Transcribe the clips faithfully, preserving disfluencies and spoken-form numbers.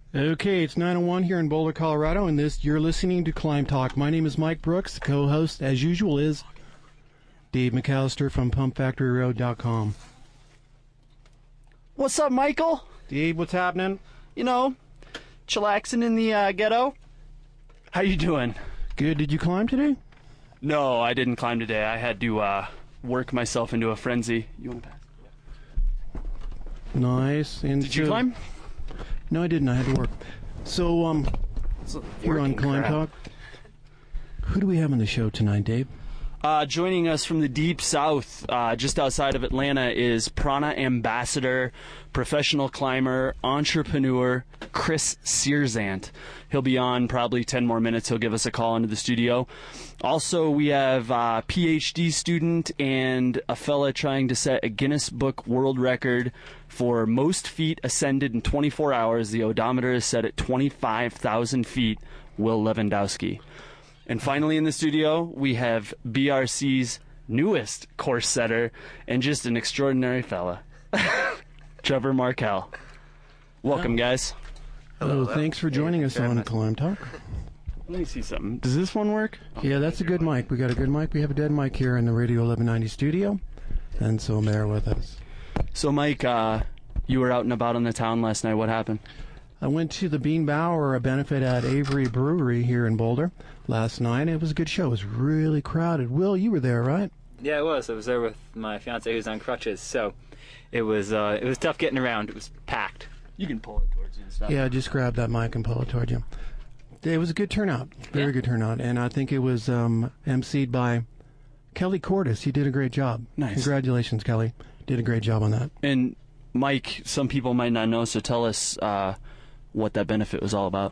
Okay, it's nine oh one here in Boulder, Colorado, and this you're listening to Climb Talk. My name is Mike Brooks. The co-host, as usual, is Dave McAllister from pump factory road dot com. What's up, Michael? Dave, what's happening? You know, chillaxing in the uh, ghetto. How you doing? Good. Did you climb today? No, I didn't climb today. I had to uh, work myself into a frenzy. You want to pass? Nice. And Did you so, climb? No, I didn't. I had to work. So, um, here on Climb Talk, who do we have on the show tonight, Dave? Uh, joining us from the deep south, uh, just outside of Atlanta, is Prana ambassador, professional climber, entrepreneur, Chris Searzant. He'll be on probably ten more minutes. He'll give us a call into the studio. Also, we have a PhD student and a fella trying to set a Guinness Book World Record for most feet ascended in twenty-four hours. The odometer is set at twenty-five thousand feet, Will Lewandowski. And finally in the studio, we have B R C's newest course setter and just an extraordinary fella, Trevor Markell. Welcome, guys. Hello. Hello. Thanks for joining us on Climb Talk. Let me see something. Does this one work? Yeah, that's a good mic. We got a good mic. We have a dead mic here in the Radio eleven ninety studio, and so bear with us. So, Mike, uh, you were out and about in the town last night. What happened? I went to the Bean Bauer benefit at Avery Brewery here in Boulder last night. It was a good show. It was really crowded. Will, you were there, right? Yeah, I was. I was there with my fiance who's on crutches, so it was uh, it was tough getting around. It was packed. You can pull it towards you and stuff. Yeah, just grab that mic and pull it towards you. It was a good turnout. Very yeah. good turnout. And I think it was um, emceed by Kelly Cordes. He did a great job. Nice. Congratulations, Kelly. Did a great job on that. And Mike, some people might not know, so tell us uh, what that benefit was all about.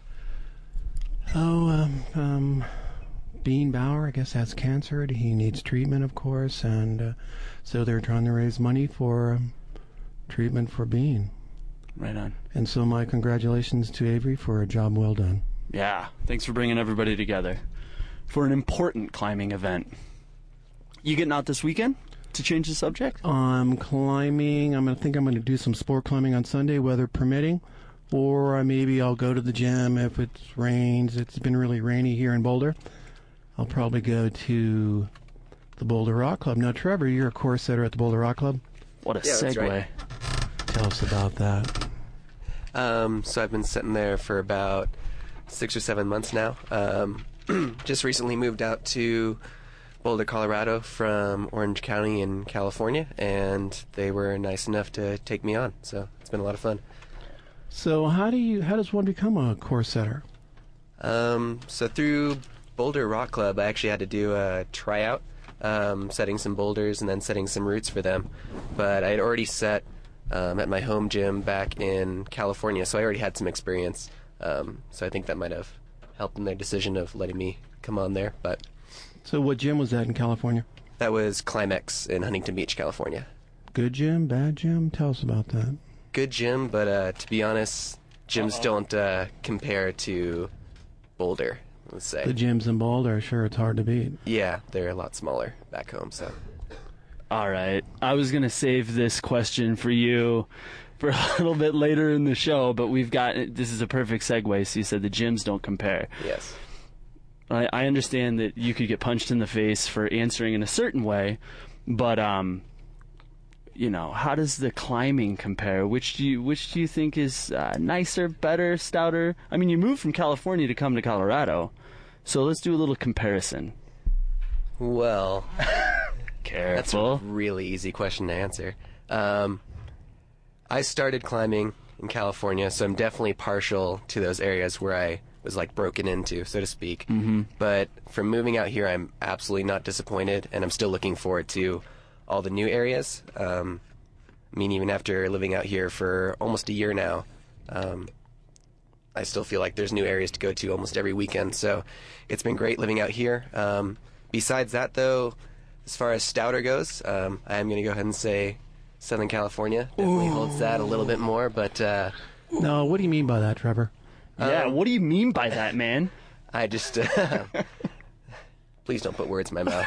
Oh, um, um, Bean Bauer, I guess, has cancer. He needs treatment, of course, and uh, so they're trying to raise money for um, treatment for Bean. Right on. And so my congratulations to Avery for a job well done. Yeah, thanks for bringing everybody together for an important climbing event. You getting out this weekend? To change the subject? I'm climbing. I'm going to think I'm going to do some sport climbing on Sunday, weather permitting. Or maybe I'll go to the gym if it rains. It's been really rainy here in Boulder. I'll probably go to the Boulder Rock Club. Now, Trevor, you're a course setter at the Boulder Rock Club. What a yeah, segue. Right. Tell us about that. Um, so I've been sitting there for about six or seven months now. Um, just recently moved out to Boulder, Colorado from Orange County in California, and they were nice enough to take me on. So it's been a lot of fun. So how do you? How does one become a course setter? Um, so through Boulder Rock Club, I actually had to do a tryout, um, setting some boulders and then setting some routes for them. But I had already set um, at my home gym back in California, so I already had some experience. Um, so I think that might have helped in their decision of letting me come on there. But so what gym was that in California? That was Climex in Huntington Beach, California. Good gym, bad gym? Tell us about that. Good gym, but uh, to be honest, gyms Uh-oh. don't uh, compare to Boulder, let's say. The gyms in Boulder, sure, it's hard to beat. Yeah, they're a lot smaller back home, so. All right. I was going to save this question for you for a little bit later in the show, but we've got, this is a perfect segue, so you said the gyms don't compare. Yes. I, I understand that you could get punched in the face for answering in a certain way, but, um... you know, how does the climbing compare? Which do you which do you think is uh, nicer, better, stouter? I mean, you moved from California to come to Colorado, so let's do a little comparison. Well, careful. That's a really easy question to answer. Um, I started climbing in California, so I'm definitely partial to those areas where I was like broken into, so to speak. Mm-hmm. But from moving out here, I'm absolutely not disappointed, and I'm still looking forward to all the new areas. Um, I mean, even after living out here for almost a year now, um, I still feel like there's new areas to go to almost every weekend. So it's been great living out here. Um, besides that, though, as far as stouter goes, um, I am going to go ahead and say Southern California definitely Ooh. holds that a little bit more. But uh, no, what do you mean by that, Trevor? Yeah, um, what do you mean by that, man? I just... Uh, Please don't put words in my mouth.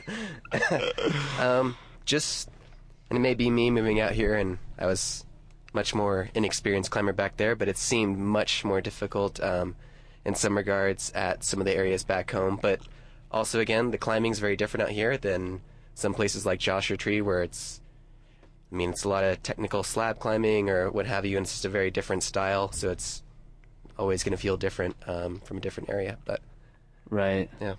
um, just, and it may be me moving out here, and I was much more inexperienced climber back there, but it seemed much more difficult um, in some regards at some of the areas back home. But also, again, the climbing's very different out here than some places like Joshua Tree, where it's, I mean, it's a lot of technical slab climbing or what have you, and it's just a very different style, so it's always going to feel different um, from a different area. But Right. yeah.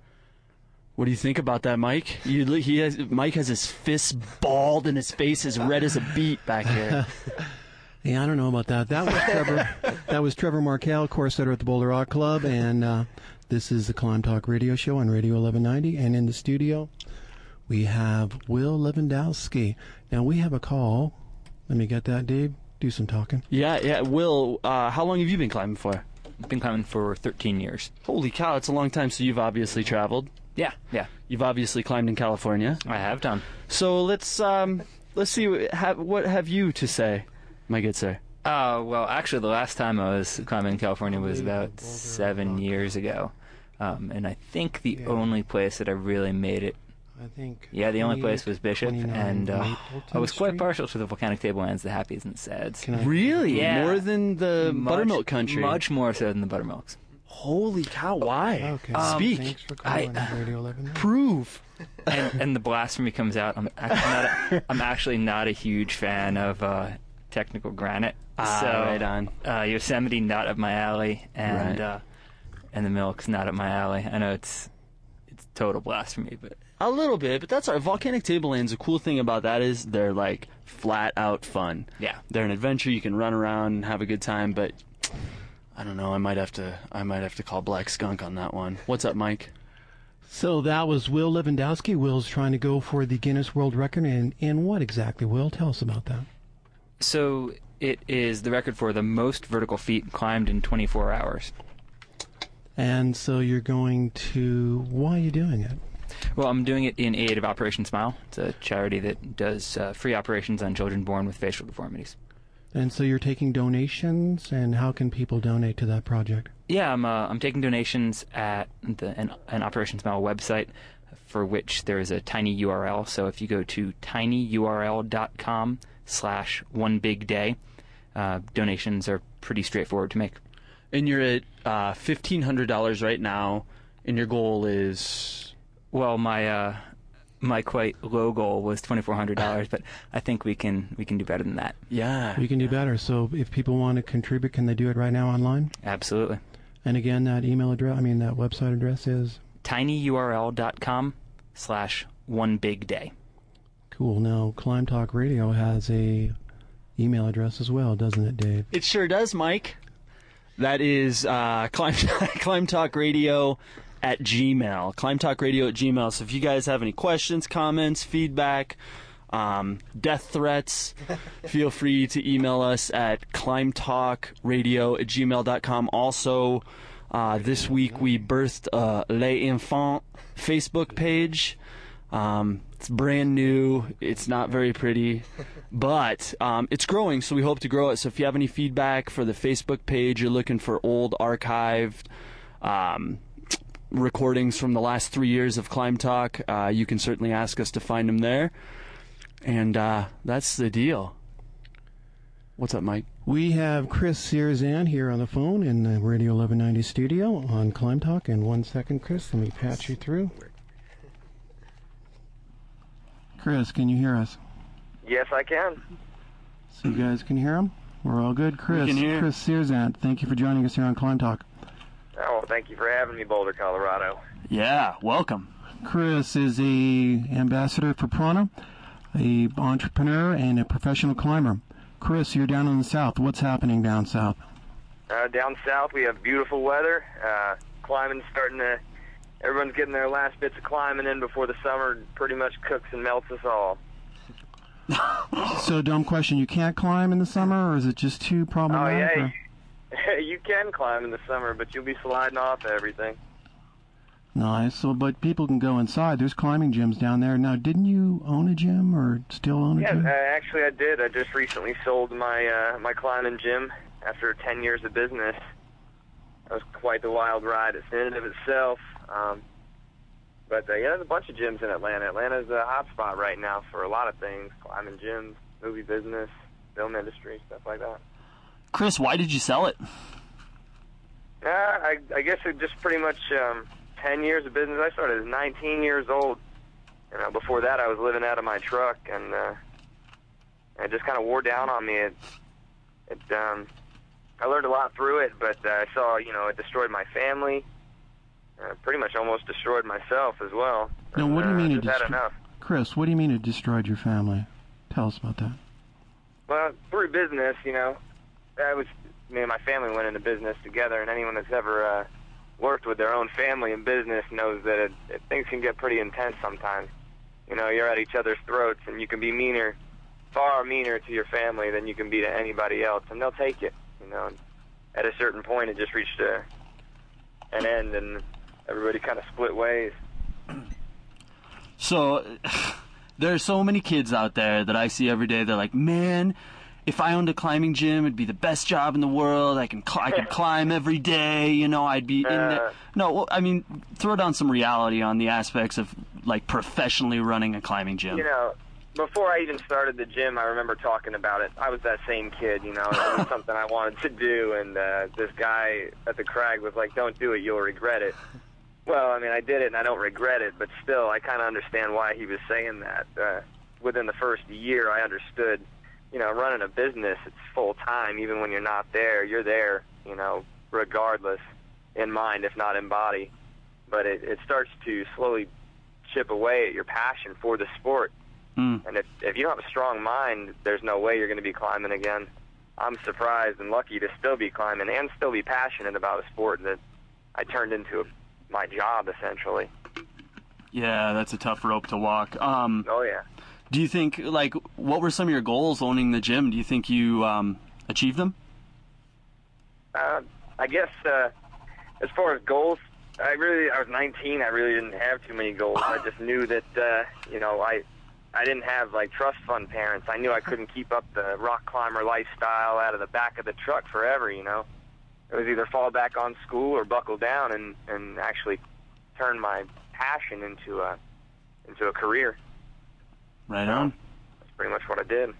What do you think about that, Mike? You, he has, Mike has his fists balled and his face is red as a beet back here. Yeah, I don't know about that. That was Trevor. That was Trevor Markell, course setter at the Boulder Rock Club, and uh, this is the Climb Talk Radio Show on Radio eleven ninety. And in the studio, we have Will Lewandowski. Now we have a call. Let me get that, Dave. Do some talking. Yeah, yeah. Will, uh, how long have you been climbing for? I've been climbing for thirteen years. Holy cow, it's a long time. So you've obviously traveled. Yeah, yeah, You've obviously climbed in California. I have done. So let's um, let's see. What have, what have you to say, my good sir? Uh, well, actually, the last time I was climbing in California was about seven years ago. Um, and I think the Yeah. only place that I really made it, I think. yeah, the only place was Bishop. twenty-nine And uh, Mapleton I was quite Street? partial to the volcanic tablelands, the Happies and the Sads. Can I- Really? Yeah. More than the Much- buttermilk country? Much more so than the buttermilks. Holy cow, why? Okay. Um, Speak. Thanks for I- calling Radio eleven. Prove. and, and the blasphemy comes out. I'm actually not a, I'm actually not a huge fan of uh, technical granite. Ah, so, right on. Uh, Yosemite, not up my alley, and Right. uh, and the milk's not up my alley. I know it's it's total blasphemy, but A little bit, but that's all right. Volcanic tablelands, the cool thing about that is they're like flat out fun. yeah. They're an adventure. You can run around and have a good time, but I don't know. I might have to. I might have to call Black Skunk on that one. What's up, Mike? So that was Will Lewandowski. Will's trying to go for the Guinness World Record. And, and what exactly, Will? Tell us about that. So it is the record for the most vertical feet climbed in twenty-four hours. And so you're going to... Why are you doing it? Well, I'm doing it in aid of Operation Smile. It's a charity that does uh, free operations on children born with facial deformities. And so you're taking donations, and how can people donate to that project? Yeah, I'm uh, I'm taking donations at the an, an Operation Smile website, for which there is a tiny U R L. So if you go to tinyurl.com slash one big day, uh, donations are pretty straightforward to make. And you're at uh, fifteen hundred dollars right now, and your goal is. Well, my uh, my quite low goal was twenty-four hundred dollars, but I think we can we can do better than that. Yeah. We can do better. So if people want to contribute, can they do it right now online? Absolutely. And again, that email address, I mean, that website address is? tinyurl.com slash one big day. Cool. Now, Climb Talk Radio has a email address as well, doesn't it, Dave? It sure does, Mike. That is uh, Climb, Climb Talk Radio at Gmail. Climb Talk Radio at Gmail. So if you guys have any questions, comments, feedback, um, death threats, feel free to email us at climbtalkradio at gmail dot com. Also, uh, this week we birthed a Les Enfants Facebook page. Um, it's brand new. It's not very pretty, but um, it's growing, so we hope to grow it. So if you have any feedback for the Facebook page, you're looking for old archived um, recordings from the last three years of Climb Talk, uh, you can certainly ask us to find them there. And uh, that's the deal. What's up, Mike? We have Chris Searzan here on the phone in the Radio eleven ninety studio on Climb Talk. In one second, Chris, let me patch you through. Chris, can you hear us? Yes, I can. So you guys can hear him? We're all good. Chris, can hear. Chris Searzan, thank you for joining us here on Climb Talk. Oh, well, thank you for having me, Boulder, Colorado. Yeah, welcome. Chris is a ambassador for Prana, a entrepreneur, and a professional climber. Chris, you're down in the south. What's happening down south? Uh, down south, we have beautiful weather. Uh, climbing's starting to... Everyone's getting their last bits of climbing in before the summer pretty much cooks and melts us all. So, dumb question. You can't climb in the summer, or is it just too Oh, problematic? yeah, or- you, you can climb in the summer, but you'll be sliding off everything. Nice. So, but people can go inside. There's climbing gyms down there. Now, didn't you own a gym or still own a Yeah, gym? uh, actually I did. I just recently sold my uh, my climbing gym after ten years of business. That was quite the wild ride in and of itself. Um, but uh, yeah, there's a bunch of gyms in Atlanta. Atlanta's a hot spot right now for a lot of things: climbing gyms, movie business. film industry, stuff like that. Chris, why did you sell it? Uh, I, I guess it just pretty much um, ten years of business. I started at nineteen years old. You know, before that, I was living out of my truck, and uh, it just kind of wore down on me. It, it, um, I learned a lot through it, but uh, I saw, you know, it destroyed my family. Uh, pretty much almost destroyed myself as well. Now, And, what do you uh, mean it just had destroyed? enough. Chris, what do you mean it destroyed your family? Tell us about that. Well, through business, you know, I was, me and my family went into business together, and anyone that's ever uh, worked with their own family in business knows that it, it, things can get pretty intense sometimes. You know, you're at each other's throats, and you can be meaner, far meaner to your family than you can be to anybody else, and they'll take it. You know, and at a certain point, it just reached a, an end, and everybody kind of split ways. So, there's so many kids out there that I see every day. They're like, man, if I owned a climbing gym, it'd be the best job in the world. I can cl- I could climb every day. You know, I'd be in there. No, well, I mean, throw down some reality on the aspects of like professionally running a climbing gym. You know, before I even started the gym, I remember talking about it. I was that same kid, you know, it was something I wanted to do, and uh, this guy at the crag was like, don't do it, you'll regret it. Well, I mean, I did it, and I don't regret it, but still, I kind of understand why he was saying that. Uh, within the first year, I understood, you know, running a business, it's full-time. Even when you're not there, you're there, you know, regardless, in mind, if not in body. But it, it starts to slowly chip away at your passion for the sport. Mm. And if, if you don't have a strong mind, there's no way you're going to be climbing again. I'm surprised and lucky to still be climbing and still be passionate about a sport that I turned into a, my job, essentially. Yeah, that's a tough rope to walk. Um, Oh, yeah. do you think, like, what were some of your goals owning the gym? Do you think you um, achieved them? Uh, I guess uh, as far as goals, I really, I was nineteen. I really didn't have too many goals. I just knew that, uh, you know, I I didn't have, like, trust fund parents. I knew I couldn't keep up the rock climber lifestyle out of the back of the truck forever, you know. It was either fall back on school or buckle down and, and actually turn my passion into a, into a career. Right on. That's pretty much what I did.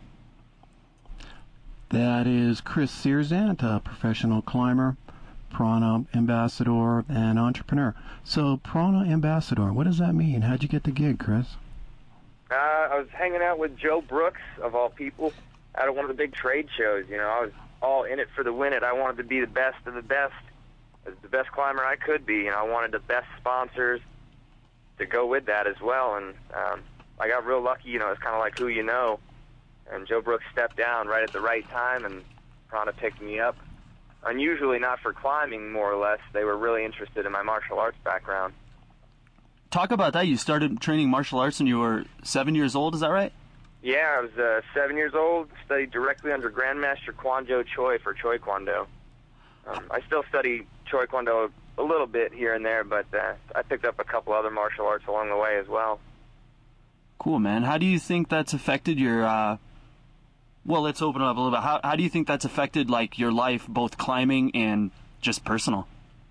That is Chris Searzant, a professional climber, Prana ambassador, and entrepreneur. So, Prana ambassador, what does that mean? How'd you get the gig, Chris? Uh, I was hanging out with Joe Brooks, of all people, at one of the big trade shows. You know, I was all in it for the win it. I wanted to be the best of the best, as the best climber I could be. You know, I wanted the best sponsors to go with that as well. And um, I got real lucky. You know, it's kind of like who you know. And Joe Brooks stepped down right at the right time, and Prana picked me up. Unusually not for climbing, more or less. They were really interested in my martial arts background. Talk about that. You started training martial arts when you were seven years old, is that right? Yeah, I was uh, seven years old, studied directly under Grandmaster Kwanjo Choi for Choi Kwando. Um, I still study Choi Kwando a little bit here and there, but uh, I picked up a couple other martial arts along the way as well. Cool, man. How do you think that's affected your, uh, well, let's open it up a little bit. How, how do you think that's affected, like, your life, both climbing and just personal?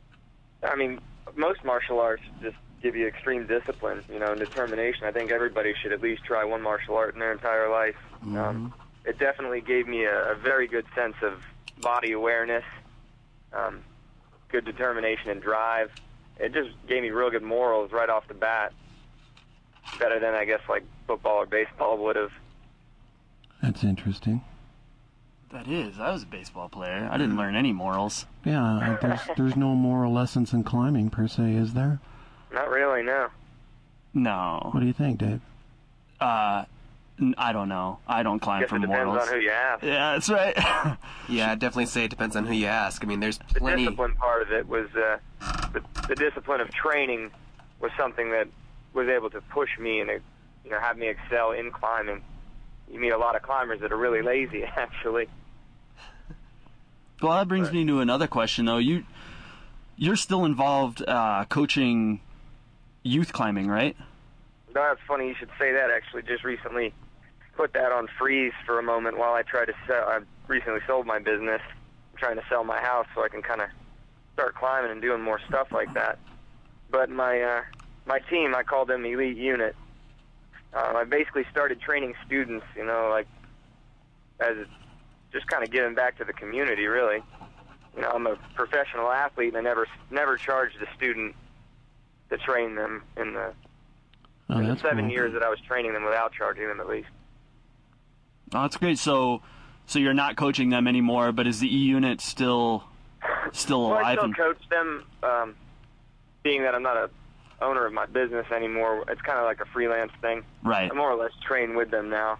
I mean, most martial arts just give you extreme discipline, you know, and determination. I think everybody should at least try one martial art in their entire life. Mm-hmm. Um, it definitely gave me a, a very good sense of body awareness, um, good determination and drive. It just gave me real good morals right off the bat, better than, I guess, like football or baseball would have. That's interesting. That is. I was a baseball player. I didn't learn any morals. Yeah, there's there's no moral lessons in climbing per se, is there? Not really, no. No. What do you think, Dave? Uh, n- I don't know. I don't climb Guess for it depends morals. on who you ask. Yeah, that's right. Yeah, I'd definitely say it depends on who you ask. I mean, there's The plenty. discipline part of it was uh, the, the discipline of training was something that was able to push me and, you know, have me excel in climbing. You meet a lot of climbers that are really lazy, actually. Well, that brings me to another question, though. You, you're still involved uh, coaching youth climbing, right? No, that's funny you should say that, actually. Just recently put that on freeze for a moment while I try to sell. I recently sold my business. I'm trying to sell my house so I can kind of start climbing and doing more stuff like that. But my uh, my team, I call them Elite Unit. Uh, I basically started training students, you know, like as just kind of giving back to the community, really. You know, I'm a professional athlete, and I never never charged a student to train them in the, Oh, in the that's seven cool. years that I was training them without charging them, at least. Oh, that's great. So, so you're not coaching them anymore, but is the E unit still still Well, I alive? still and- coach them, um, being that I'm not a owner of my business anymore. It's kind of like a freelance thing. Right. I more or less train with them now.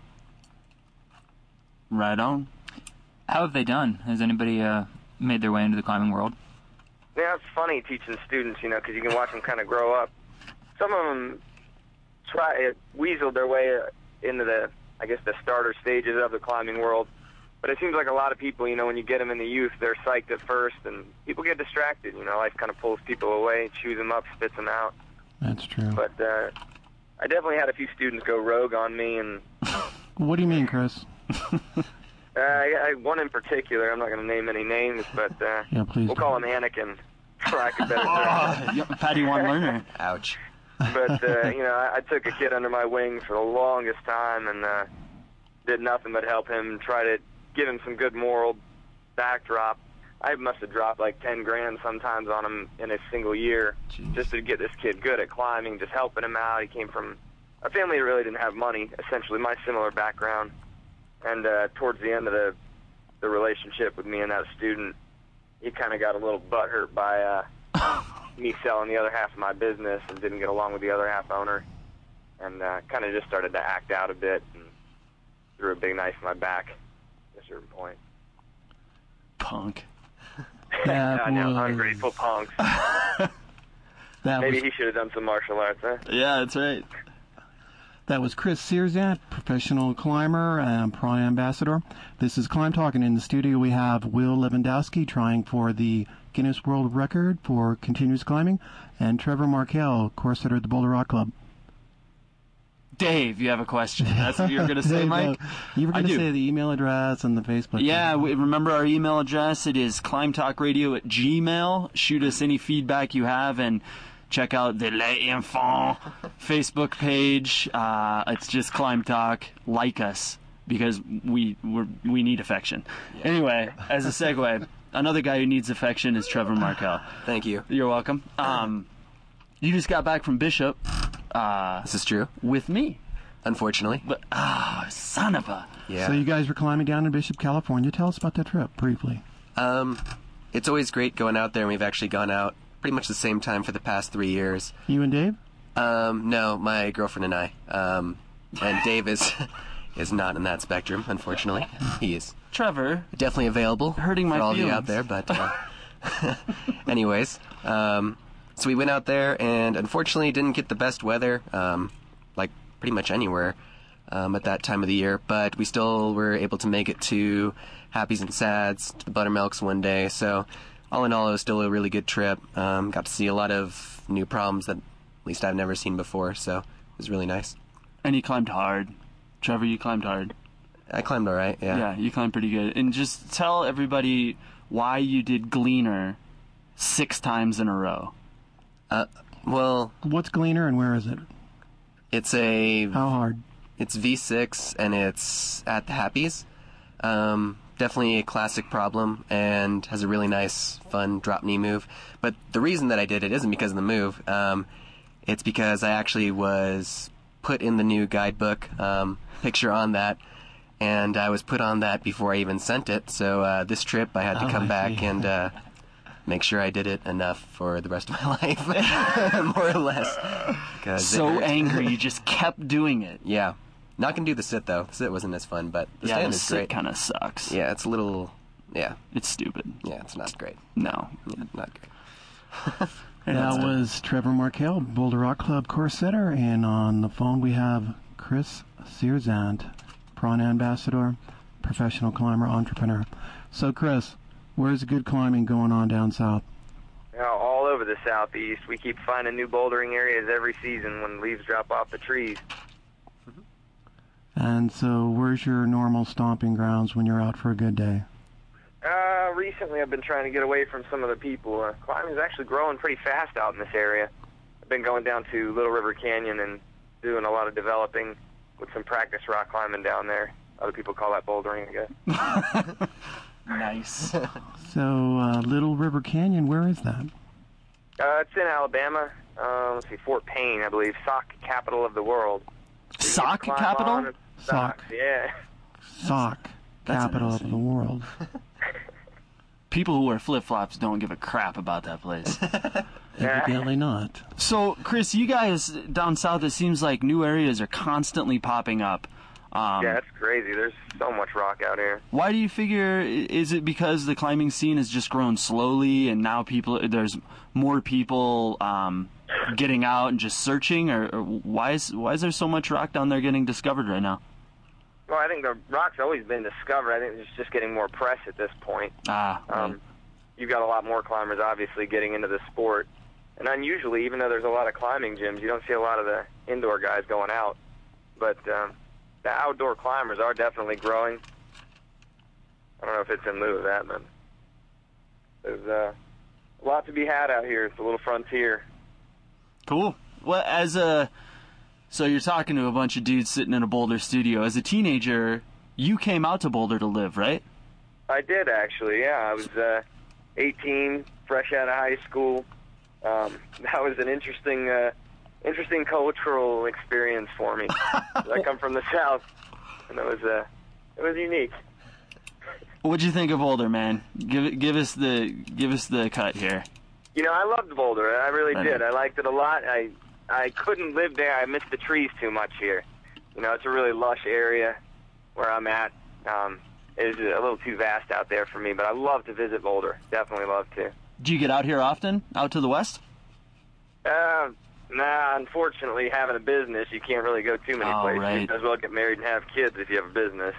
Right on. How have they done? Has anybody uh, made their way into the climbing world? Yeah, it's funny teaching students, you know, because you can watch them kind of grow up. Some of them try weasel their way into the, I guess, the starter stages of the climbing world. But it seems like a lot of people, you know, when you get them in the youth, they're psyched at first, and people get distracted. You know, life kind of pulls people away, chews them up, spits them out. That's true. But uh, I definitely had a few students go rogue on me, and What do you mean, Chris? uh, I, I, one in particular, I'm not going to name any names, but uh, Yeah, please we'll don't. call him Anakin, for lack of better term. Oh, yep, Padawan learner. Ouch. But, uh, you know, I, I took a kid under my wing for the longest time and uh, did nothing but help him, try to give him some good moral backdrop. I must have dropped like ten grand sometimes on him in a single year Jeez. just to get this kid good at climbing, just helping him out. He came from a family that really didn't have money, essentially my similar background. And uh, towards the end of the, the relationship with me and that student, he kind of got a little butthurt by uh, me selling the other half of my business and didn't get along with the other half owner, and uh, kind of just started to act out a bit and threw a big knife in my back at a certain point. Punk. That I know, was- ungrateful punks. That Maybe was he should have done some martial arts, huh? Yeah, that's right. That was Chris Searzant, professional climber and Prana ambassador. This is Climb Talk, and in the studio we have Will Lewandowski trying for the Guinness World Record for continuous climbing, and Trevor Markell, course setter at the Boulder Rock Club. Dave, you have a question. That's what you were going to say, Dave, Mike? uh, you were I going to do. say the email address and the Facebook. Yeah, page. we, remember our email address? It is climbtalkradio at gmail. Shoot us any feedback you have, and check out the Les Enfants Facebook page. Uh, it's just Climb Talk. Like us, because we we're, we need affection. Anyway, as a segue, another guy who needs affection is Trevor Markell. Thank you. You're welcome. Um, you just got back from Bishop uh, This is true. with me. Unfortunately. But, ah, son of a... Yeah. So you guys were climbing down in Bishop, California. Tell us about that trip, briefly. Um, it's always great going out there, and we've actually gone out pretty much the same time for the past three years. You and Dave? Um, no, my girlfriend and I. Um, and Dave is is not in that spectrum, unfortunately. He is Trevor, definitely available Hurting my for all of you feelings. out there, but uh, anyways, um, so we went out there and unfortunately didn't get the best weather, um, like pretty much anywhere um, at that time of the year, but we still were able to make it to Happies and Sads, to the Buttermilks one day, so all in all it was still a really good trip. Um, got to see a lot of new problems that at least I've never seen before, so it was really nice. and he climbed hard. Trevor, you climbed hard. I climbed all right, yeah. Yeah, you climbed pretty good. And just tell everybody why you did Gleaner six times in a row. Uh, well, What's Gleaner and where is it? it's a How hard? It's V six, and it's at the Happies. Um, definitely a classic problem, and has a really nice, fun drop knee move. But the reason that I did it isn't because of the move. Um, it's because I actually was put in the new guidebook, um, picture on that, and I was put on that before I even sent it. So uh, this trip, I had to Oh, come I back see. and uh, make sure I did it enough for the rest of my life, more or less. 'Cause it So hurt. angry, you just kept doing it. Yeah. Not gonna do the sit though. The sit wasn't as fun, but the yeah, stand the is sit great. kind of sucks. Yeah, it's a little. Yeah, It's stupid. yeah, it's not great. No. Yeah, not great. That was Trevor Markell, Boulder Rock Club course setter, and on the phone we have Chris Searzant, Prana ambassador, professional climber, entrepreneur. So, Chris, where's the good climbing going on down south? You know, all over the southeast. We keep finding new bouldering areas every season when leaves drop off the trees. And so, where's your normal stomping grounds when you're out for a good day? Uh, recently I've been trying to get away from some of the people. Uh, climbing is actually growing pretty fast out in this area. I've been going down to Little River Canyon and doing a lot of developing with some practice rock climbing down there. other people call that bouldering, I guess. Nice. So, uh, Little River Canyon, where is that? Uh, it's in Alabama. Uh, let's see, Fort Payne, I believe. Sock capital of the world. So you Sock get to climb capital? on and Sock. Yeah. Sock, That's capital of the interesting. world. People who wear flip-flops don't give a crap about that place. Evidently not. So, Chris, you guys down south, it seems like new areas are constantly popping up. Um, Yeah, it's crazy. There's so much rock out here. Why do you figure, is it because the climbing scene has just grown slowly and now people, there's more people um, getting out and just searching, or, or why is why is there so much rock down there getting discovered right now? Well, I think the rock's always been discovered. I think it's just getting more press at this point. Ah, Um, right. You've got a lot more climbers, obviously, getting into the sport. And unusually, even though there's a lot of climbing gyms, you don't see a lot of the indoor guys going out. But um, the outdoor climbers are definitely growing. I don't know if it's in lieu of that, but there's uh, a lot to be had out here. It's a little frontier. Cool. Well, as a, so you're talking to a bunch of dudes sitting in a Boulder studio. As a teenager, you came out to Boulder to live, right? I did, actually, yeah. I was uh, eighteen, fresh out of high school. Um, that was an interesting, uh, interesting cultural experience for me. I come from the South, and it was, uh, it was unique. What'd you think of Boulder, man? Give it, give us the, give us the cut here. You know, I loved Boulder. I really I did. know. I liked it a lot. I, I couldn't live there. I missed the trees too much here. You know, it's a really lush area where I'm at. Um, it's a little too vast out there for me, but I love to visit Boulder. Definitely love to. Do you get out here often? Out to the west? Uh, nah, unfortunately, having a business, you can't really go too many Oh, places. right. You might as well get married and have kids if you have a business.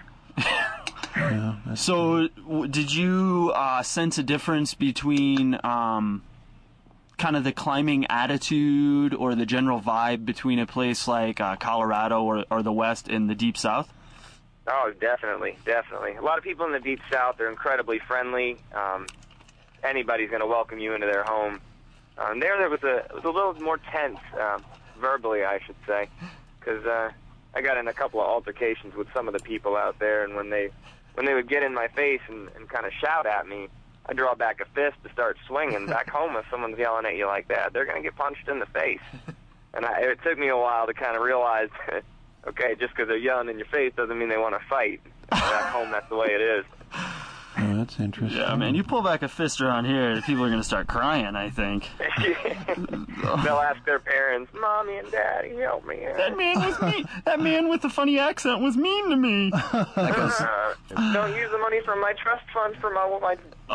Yeah, that's So, w- did you uh, sense a difference between um, kind of the climbing attitude or the general vibe between a place like uh, Colorado or, or the West and the Deep South? Oh, definitely, definitely. A lot of people in the Deep South are incredibly friendly. Um, anybody's going to welcome you into their home. Um, there, there was a it was a little more tense, um, verbally, I should say, because uh, I got in a couple of altercations with some of the people out there, and when they when they would get in my face and, and kind of shout at me, I draw back a fist to start swinging. Back home, if someone's yelling at you like that, they're going to get punched in the face. And I, it took me a while to kind of realize, okay, just because they're yelling in your face doesn't mean they want to fight. Back home, that's the way it is. Oh, that's interesting. Yeah, man, you pull back a fist around here, people are going to start crying, I think. They'll ask their parents, "Mommy and Daddy, help me." That man was mean. That man with the funny accent was mean to me. Uh, don't use the money from my trust fund for my my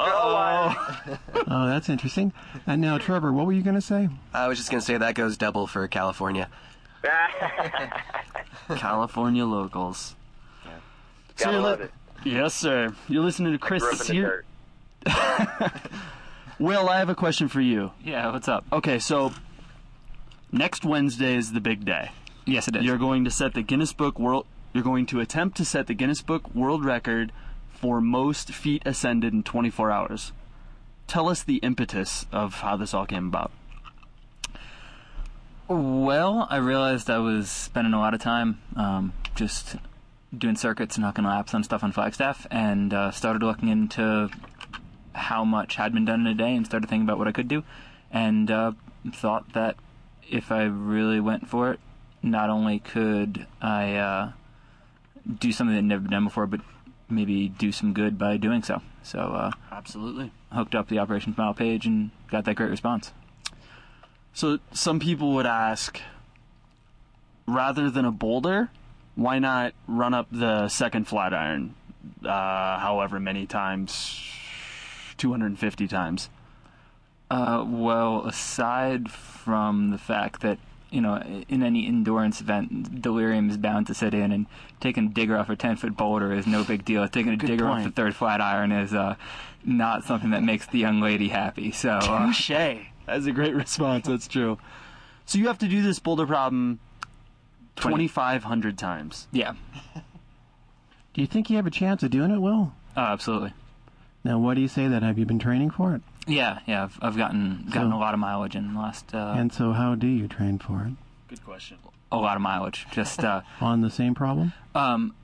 Oh. Oh, that's interesting. And now, Trevor, what were you going to say? I was just going to say that goes double for California. California locals. So Gotta you're love li- it. Yes, sir. You're listening to Chris Grew up in the Sear. dirt. Will, I have a question for you. Yeah, what's up? Okay, so next Wednesday is the big day. Yes, it is. You're going to set the Guinness Book World. You're going to attempt to set the Guinness Book World Record for most feet ascended in twenty-four hours. Tell us the impetus of how this all came about. Well, I realized I was spending a lot of time um, just doing circuits and hooking laps on stuff on Flagstaff, and uh, started looking into how much had been done in a day, and started thinking about what I could do, and uh, thought that if I really went for it, not only could I uh, do something that had never been done before, but maybe do some good by doing so. So uh, Absolutely. hooked up the Operation Smile page and got that great response. So some people would ask, rather than a boulder, why not run up the second Flatiron, uh, however many times, two hundred fifty times? Uh, well, aside from the fact that, you know, in any endurance event, delirium is bound to set in, and taking a digger off a ten-foot boulder is no big deal. Taking a Good digger off point. the third Flatiron is uh, not something that makes the young lady happy. So, uh, Touche. That's a great response. That's true. So you have to do this boulder problem twenty-five hundred times. yeah, Do you think you have a chance of doing it, Will? uh, absolutely. Now, why do you say that? Have you been training for it? Yeah, yeah. I've, I've gotten gotten So- a lot of mileage in the last uh, And so how do you train for it? Good question. a lot of mileage. Just uh, On the same problem? um,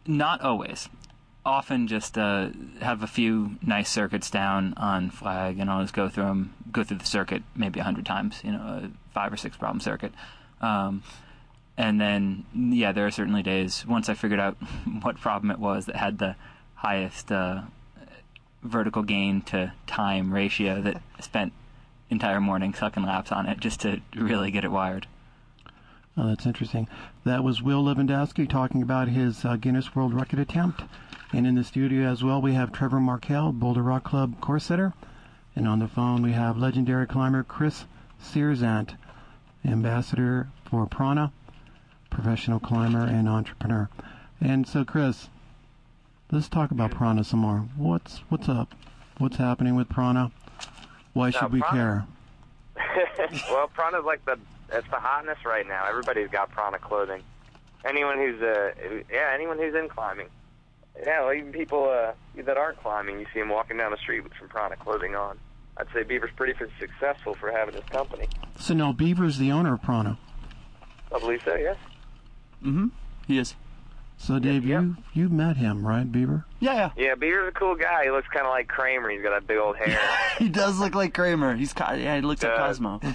Not always. Often just uh, have a few nice circuits down on flag, and I'll just go through them, go through the circuit maybe a hundred times, you know, a five or six problem circuit. Um, and then, yeah, there are certainly days, once I figured out what problem it was that had the highest uh, vertical gain to time ratio, that I spent entire morning sucking laps on it just to really get it wired. Oh, that's interesting. That was Will Lewandowski talking about his uh, Guinness World Record attempt. And in the studio as well, we have Trevor Markell, Boulder Rock Club course setter. And on the phone, we have legendary climber Chris Searzant, ambassador for Prana, professional climber and entrepreneur. And so, Chris, let's talk about Prana some more. What's what's up? What's happening with Prana? Why should Now, we Prana- care? Well, Prana's like the it's the hotness right now. Everybody's got Prana clothing. Anyone who's uh yeah, anyone who's in climbing. Yeah, well, even people uh, that aren't climbing, you see them walking down the street with some Prana clothing on. I'd say Beaver's pretty successful for having this company. So now Beaver's the owner of Prana. I believe so, yes. Mm-hmm. He is. So Dave, Yep, yep. you you met him, right, Beaver? Yeah, yeah. Yeah, Beaver's a cool guy. He looks kind of like Kramer. He's got that big old hair. He does look like Kramer. He's co- yeah, he looks like Does. Cosmo.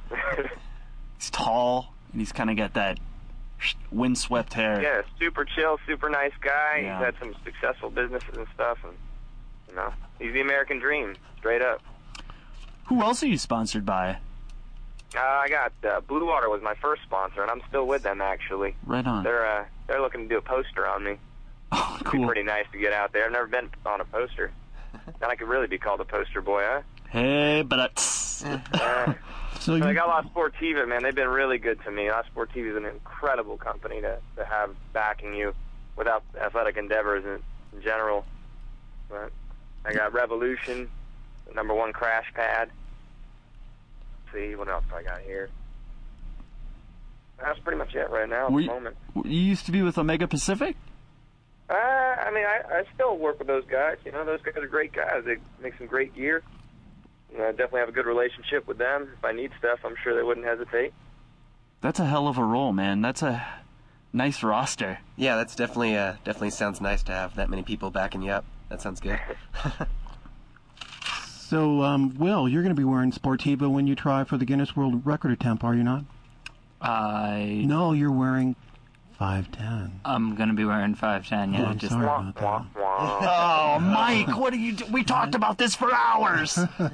He's tall, and he's kind of got that windswept hair. Yeah, super chill, super nice guy. Yeah. He's had some successful businesses and stuff, and you know, he's the American dream, straight up. Who else are you sponsored by? Uh, I got uh, Blue Water was my first sponsor, and I'm still with them actually. Right on. They're uh, they're looking to do a poster on me. Oh, It'd be cool. pretty nice to get out there. I've never been on a poster. Then I could really be called a poster boy, huh? Hey, but that's... Uh, So I you, got La Sportiva, man. They've been really good to me. La Sportiva is an incredible company to, to have backing you without athletic endeavors in, in general. But I got Revolution, the number one crash pad. Let's see, what else do I got here? That's pretty much it right now at Were the you, moment. you used to be with Omega Pacific? Uh, I mean, I, I still work with those guys. You know, those guys are great guys. They make some great gear. You know, I definitely have a good relationship with them. If I need stuff, I'm sure they wouldn't hesitate. That's a hell of a role, man. That's a nice roster. Yeah, that's definitely uh, definitely sounds nice to have that many people backing you up. That sounds good. so um, Will, you're going to be wearing Sportiva when you try for the Guinness World Record attempt, are you not? I No, you're wearing five ten. I'm gonna be wearing five ten. Yeah, Oh, I'm just sorry Wah, about that. wah, wah. Oh, Mike, what are you do- We talked about this for hours.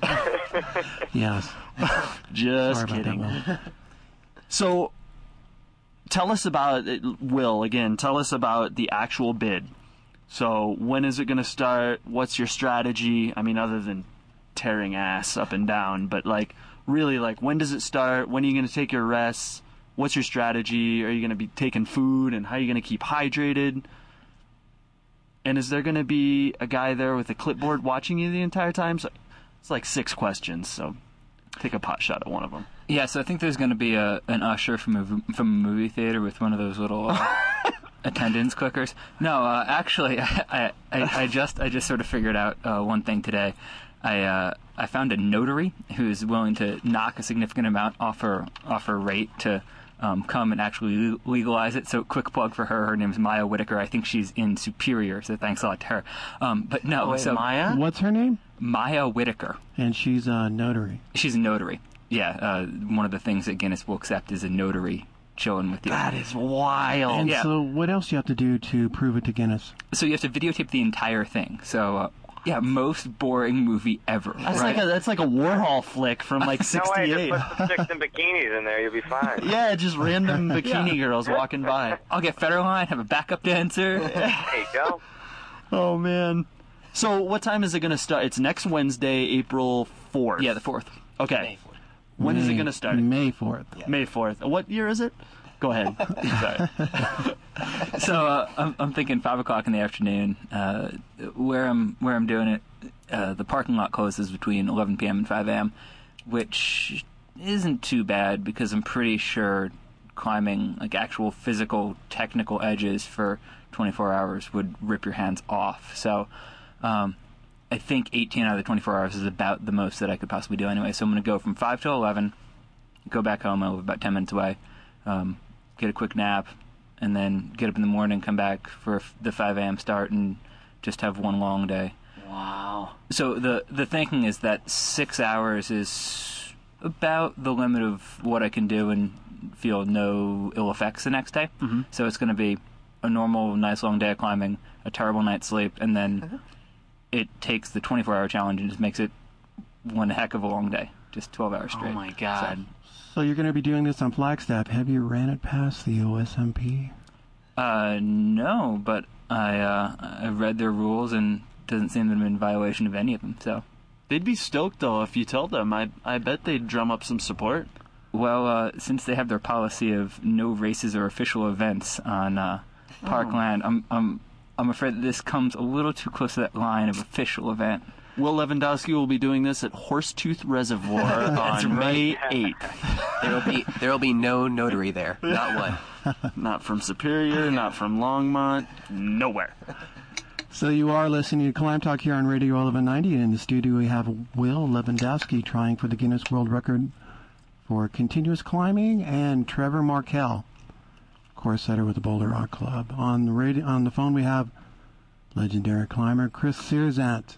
Yes. Just Sorry kidding. about that, Will. So, tell us about it, Will, again, tell us about the actual bid. So, when is it going to start? What's your strategy? I mean, other than tearing ass up and down, but like, really, like, when does it start? When are you going to take your rests? What's your strategy? Are you going to be taking food? And how are you going to keep hydrated? And is there going to be a guy there with a clipboard watching you the entire time? So, it's like six questions, so take a pot shot at one of them. Yeah, so I think there's going to be a an usher from a from a movie theater with one of those little uh, attendance clickers. No, uh, actually, I, I I just I just sort of figured out uh, one thing today. I uh, I found a notary who's willing to knock a significant amount off her off her rate to um, come and actually legalize it. So quick plug for her. Her name's Maya Whitaker. I think she's in Superior, so thanks a lot to her. Um, but no, Oh, wait, so Maya? What's her name? Maya Whitaker. And she's a notary. She's a notary. Yeah, uh, one of the things that Guinness will accept is a notary chilling with you. That is wild. And yeah. so what else do you have to do to prove it to Guinness? So you have to videotape the entire thing. So, uh, yeah, most boring movie ever. That's right? like a that's like a Warhol flick from like No way, sixty-eight. just put some chicks in bikinis in there. You'll be fine. Yeah, just random bikini girls walking by. I'll get Federline, have a backup dancer. There you go. Oh man. So what time is it going to start? It's next Wednesday, April fourth. Yeah, the fourth. Okay. When is it May- going to start? May fourth. May fourth. What year is it? Go ahead. Sorry. So uh, I'm, I'm thinking five o'clock in the afternoon. Uh, where I'm where I'm doing it, uh, the parking lot closes between eleven p.m. and five a.m., which isn't too bad because I'm pretty sure climbing like actual physical technical edges for twenty-four hours would rip your hands off. So um, I think eighteen out of the twenty-four hours is about the most that I could possibly do anyway. So I'm going to go from five to eleven, go back home. I live about ten minutes away. Um, get a quick nap, and then get up in the morning, come back for the five a.m. start, and just have one long day. Wow. So the the thinking is that six hours is about the limit of what I can do and feel no ill effects the next day. Mm-hmm. So it's going to be a normal, nice long day of climbing, a terrible night's sleep, and then uh-huh. it takes the twenty-four hour challenge and just makes it one heck of a long day, just twelve hours straight. Oh my God. So, So you're going to be doing this on Flagstaff. Have you ran it past the O S M P? Uh, no, but I uh, I read their rules and doesn't seem to be in violation of any of them. So they'd be stoked though if you told them. I I bet they'd drum up some support. Well, uh, since they have their policy of no races or official events on uh, parkland, oh. I'm I'm I'm afraid that this comes a little too close to that line of official event. Will Lewandowski will be doing this at Horsetooth Reservoir on May eighth. There'll be there'll be no notary there, not one. Not from Superior, not from Longmont, nowhere. So you are listening to Climb Talk here on Radio eleven ninety, and in the studio we have Will Lewandowski trying for the Guinness World Record for continuous climbing, and Trevor Markell, course setter with the Boulder Rock Club. On the radio, on the phone we have legendary climber Chris Searzant,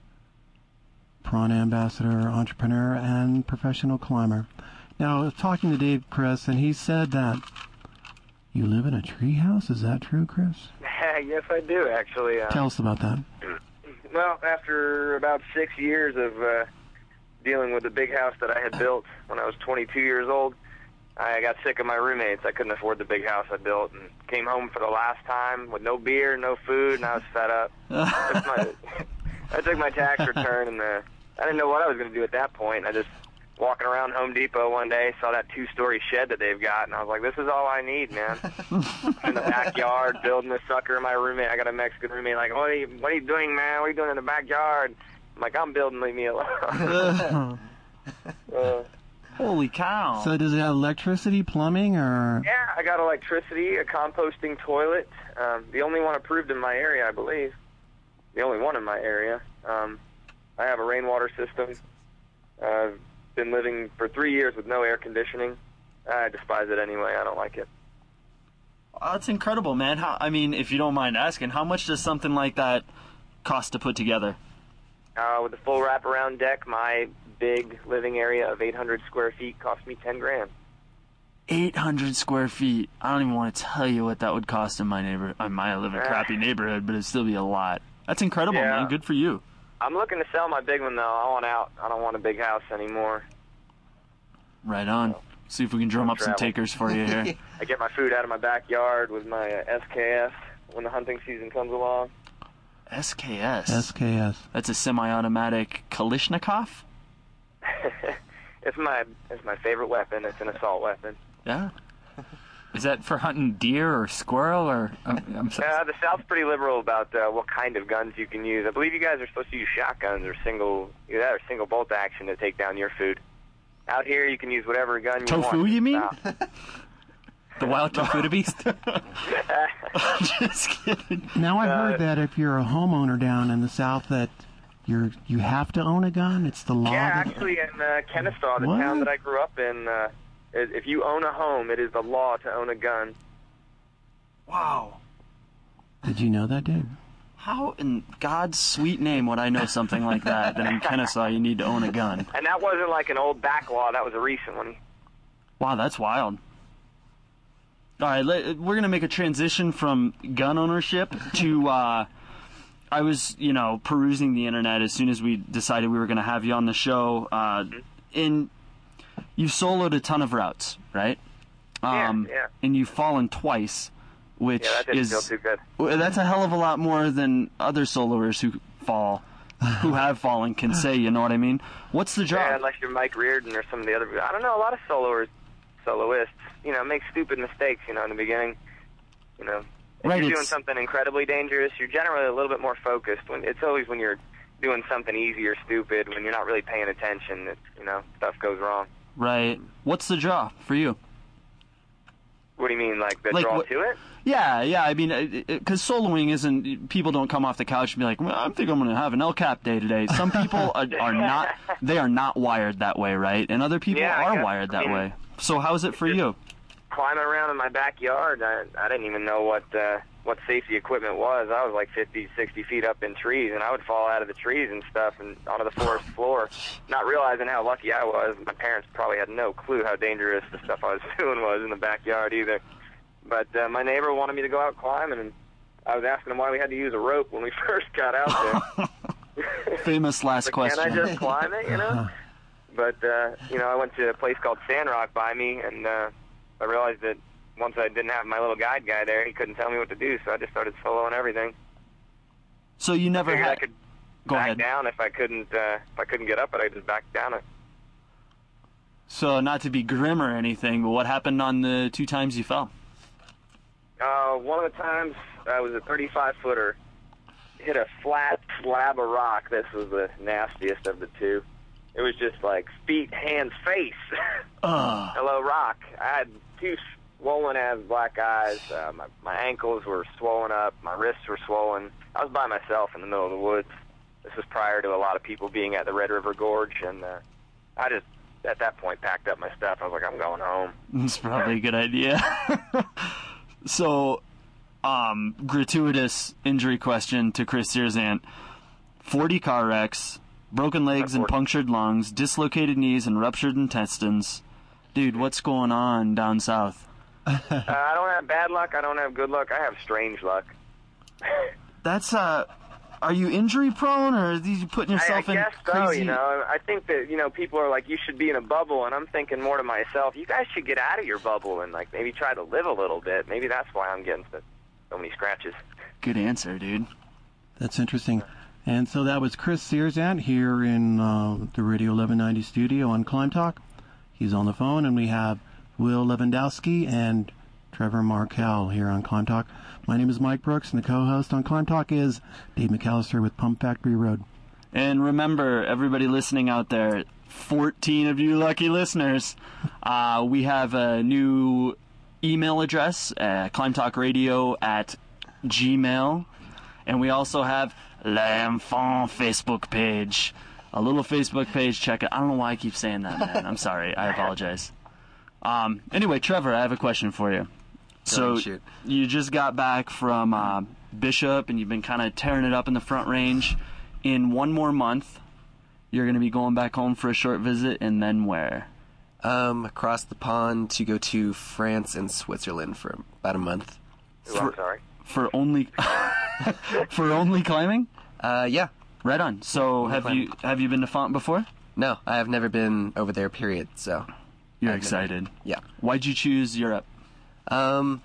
Prana ambassador, entrepreneur, and professional climber. Now, I was talking to Dave, Chris, and he said that you live in a treehouse. Is that true, Chris? Yes, I do, actually. Uh, Tell us about that. Well, after about six years of uh, dealing with the big house that I had built when I was twenty-two years old, I got sick of my roommates. I couldn't afford the big house I built, and came home for the last time with no beer, no food, and I was fed up. I, took my, I took my tax return, and uh, I didn't know what I was going to do at that point. I just walking around Home Depot one day, saw that two-story shed that they've got, and I was like, this is all I need, man. In the backyard, building this sucker. My roommate, I got a Mexican roommate, like, what are you, what are you doing, man? What are you doing in the backyard? I'm like, I'm building, leave me alone. uh, Holy cow. So does it have electricity, plumbing, or? Yeah, I got electricity, a composting toilet, um, the only one approved in my area, I believe. The only one in my area. Um, I have a rainwater system. I've uh, been living for three years with no air conditioning. I despise it anyway. I don't like it. Oh, that's incredible, man. How, I mean, if you don't mind asking, how much does something like that cost to put together? Uh, with the full wraparound deck, my big living area of eight hundred square feet cost me ten grand. eight hundred square feet. I don't even want to tell you what that would cost in my neighbor. I might live in a crappy neighborhood, but it'd still be a lot. That's incredible, yeah. man. Good for you. I'm looking to sell my big one, though. I want out. I don't want a big house anymore. Right on. See if we can drum up travel. some takers for you here. I get my food out of my backyard with my uh, S K S when the hunting season comes along. S K S? S K S. That's a semi-automatic Kalashnikov? It's my it's my favorite weapon. It's an assault weapon. Yeah. Is that for hunting deer or squirrel or? I'm, I'm sorry. Uh, the South's pretty liberal about uh, what kind of guns you can use. I believe you guys are supposed to use shotguns or single either that or single bolt action to take down your food. Out here, you can use whatever gun you Tofu, want. Tofu, you mean? The wild tofu beast? Just kidding. Now I've Uh, heard that if you're a homeowner down in the South that you're you have to own a gun. It's the law. Yeah, that- actually, in uh, Kennesaw, the What? town that I grew up in, uh, if you own a home, it is the law to own a gun. Wow. Did you know that, Dave? How in God's sweet name would I know something like that, that in Kennesaw you need to own a gun? And that wasn't like an old back law. That was a recent one. Wow, that's wild. All right, let, we're going to make a transition from gun ownership to, uh, I was, you know, perusing the internet as soon as we decided we were going to have you on the show. Uh, in, you've soloed a ton of routes, right? Um, yeah, yeah. And you've fallen twice, which Yeah, that didn't is... feel too good. Well, that's a hell of a lot more than other soloers who fall, who have fallen can say, you know what I mean? What's the job? Yeah, unless you're Mike Reardon or some of the other... I don't know, a lot of soloers, soloists, you know, make stupid mistakes, you know, in the beginning. You know, if Right, you're it's- doing something incredibly dangerous, you're generally a little bit more focused. When It's always when you're doing something easy or stupid, when you're not really paying attention, that, you know, stuff goes wrong. Right. What's the draw for you? What do you mean, like the Like draw what- to it? Yeah, yeah, I mean, because soloing isn't, people don't come off the couch and be like, well, I think I'm going to have an L CAP day today. Some people are, are not, they are not wired that way, right? And other people Yeah, I are guess. wired that I mean, way. So how is it for you? climbing around in my backyard. I, I didn't even know what uh, what safety equipment was. I was like fifty, sixty feet up in trees, and I would fall out of the trees and stuff and onto the forest floor, not realizing how lucky I was. My parents probably had no clue how dangerous the stuff I was doing was in the backyard either. But uh, my neighbor wanted me to go out climbing, and I was asking him why we had to use a rope when we first got out there. Famous last But question. Can I just climb it, you know? But, uh, you know, I went to a place called Sandrock by me, and uh, I realized that once I didn't have my little guide guy there, he couldn't tell me what to do, so I just started soloing everything. So you never Figured had... I could Go back ahead. down if I couldn't uh, if I couldn't get up it, I just back down it. So not to be grim or anything, but what happened on the two times you fell? Uh, one of the times I was a thirty-five footer, hit a flat slab of rock. This was the nastiest of the two. It was just like feet, hands, face. Ugh. Hello, rock. I had two swollen ass black eyes. Uh, my, my ankles were swollen up. My wrists were swollen. I was by myself in the middle of the woods. This was prior to a lot of people being at the Red River Gorge, and uh, I just, at that point, packed up my stuff. I was like, I'm going home. It's probably a good idea. So, um, gratuitous injury question to Chris Searzant. forty car wrecks, broken legs and punctured lungs, dislocated knees and ruptured intestines. Dude, what's going on down south? uh, I don't have bad luck. I don't have good luck. I have strange luck. That's, uh, are you injury prone, or are you putting I, I yourself in guess so, crazy... you know. I think that, you know, people are like, you should be in a bubble, and I'm thinking more to myself, you guys should get out of your bubble and, like, maybe try to live a little bit. Maybe that's why I'm getting so, so many scratches. Good answer, dude. That's interesting. And so that was Chris Searzant here in uh, the Radio eleven ninety studio on Climb Talk. He's on the phone, and we have Will Lewandowski and Trevor Markell here on Climb Talk. My name is Mike Brooks, and the co-host on Climb Talk is Dave McAllister with Pump Factory Road. And remember, everybody listening out there, fourteen of you lucky listeners, uh, we have a new email address, uh, climbtalkradio at gmail, and we also have L'Enfant Facebook page. A little Facebook page, check it. I don't know why I keep saying that, man. I'm sorry. I apologize. Um, anyway, Trevor, I have a question for you. So shoot. you just got back from uh, Bishop, and you've been kind of tearing it up in the Front Range. In one more month, you're going to be going back home for a short visit, and then where? Um, across the pond to go to France and Switzerland for about a month. Ooh, I'm sorry. For only for only climbing? Uh, yeah. Right on. So Only have climbing. you have you been to Font before? No, I have never been over there, period, so. You're I've never- excited. Yeah. Why'd you choose Europe? Um,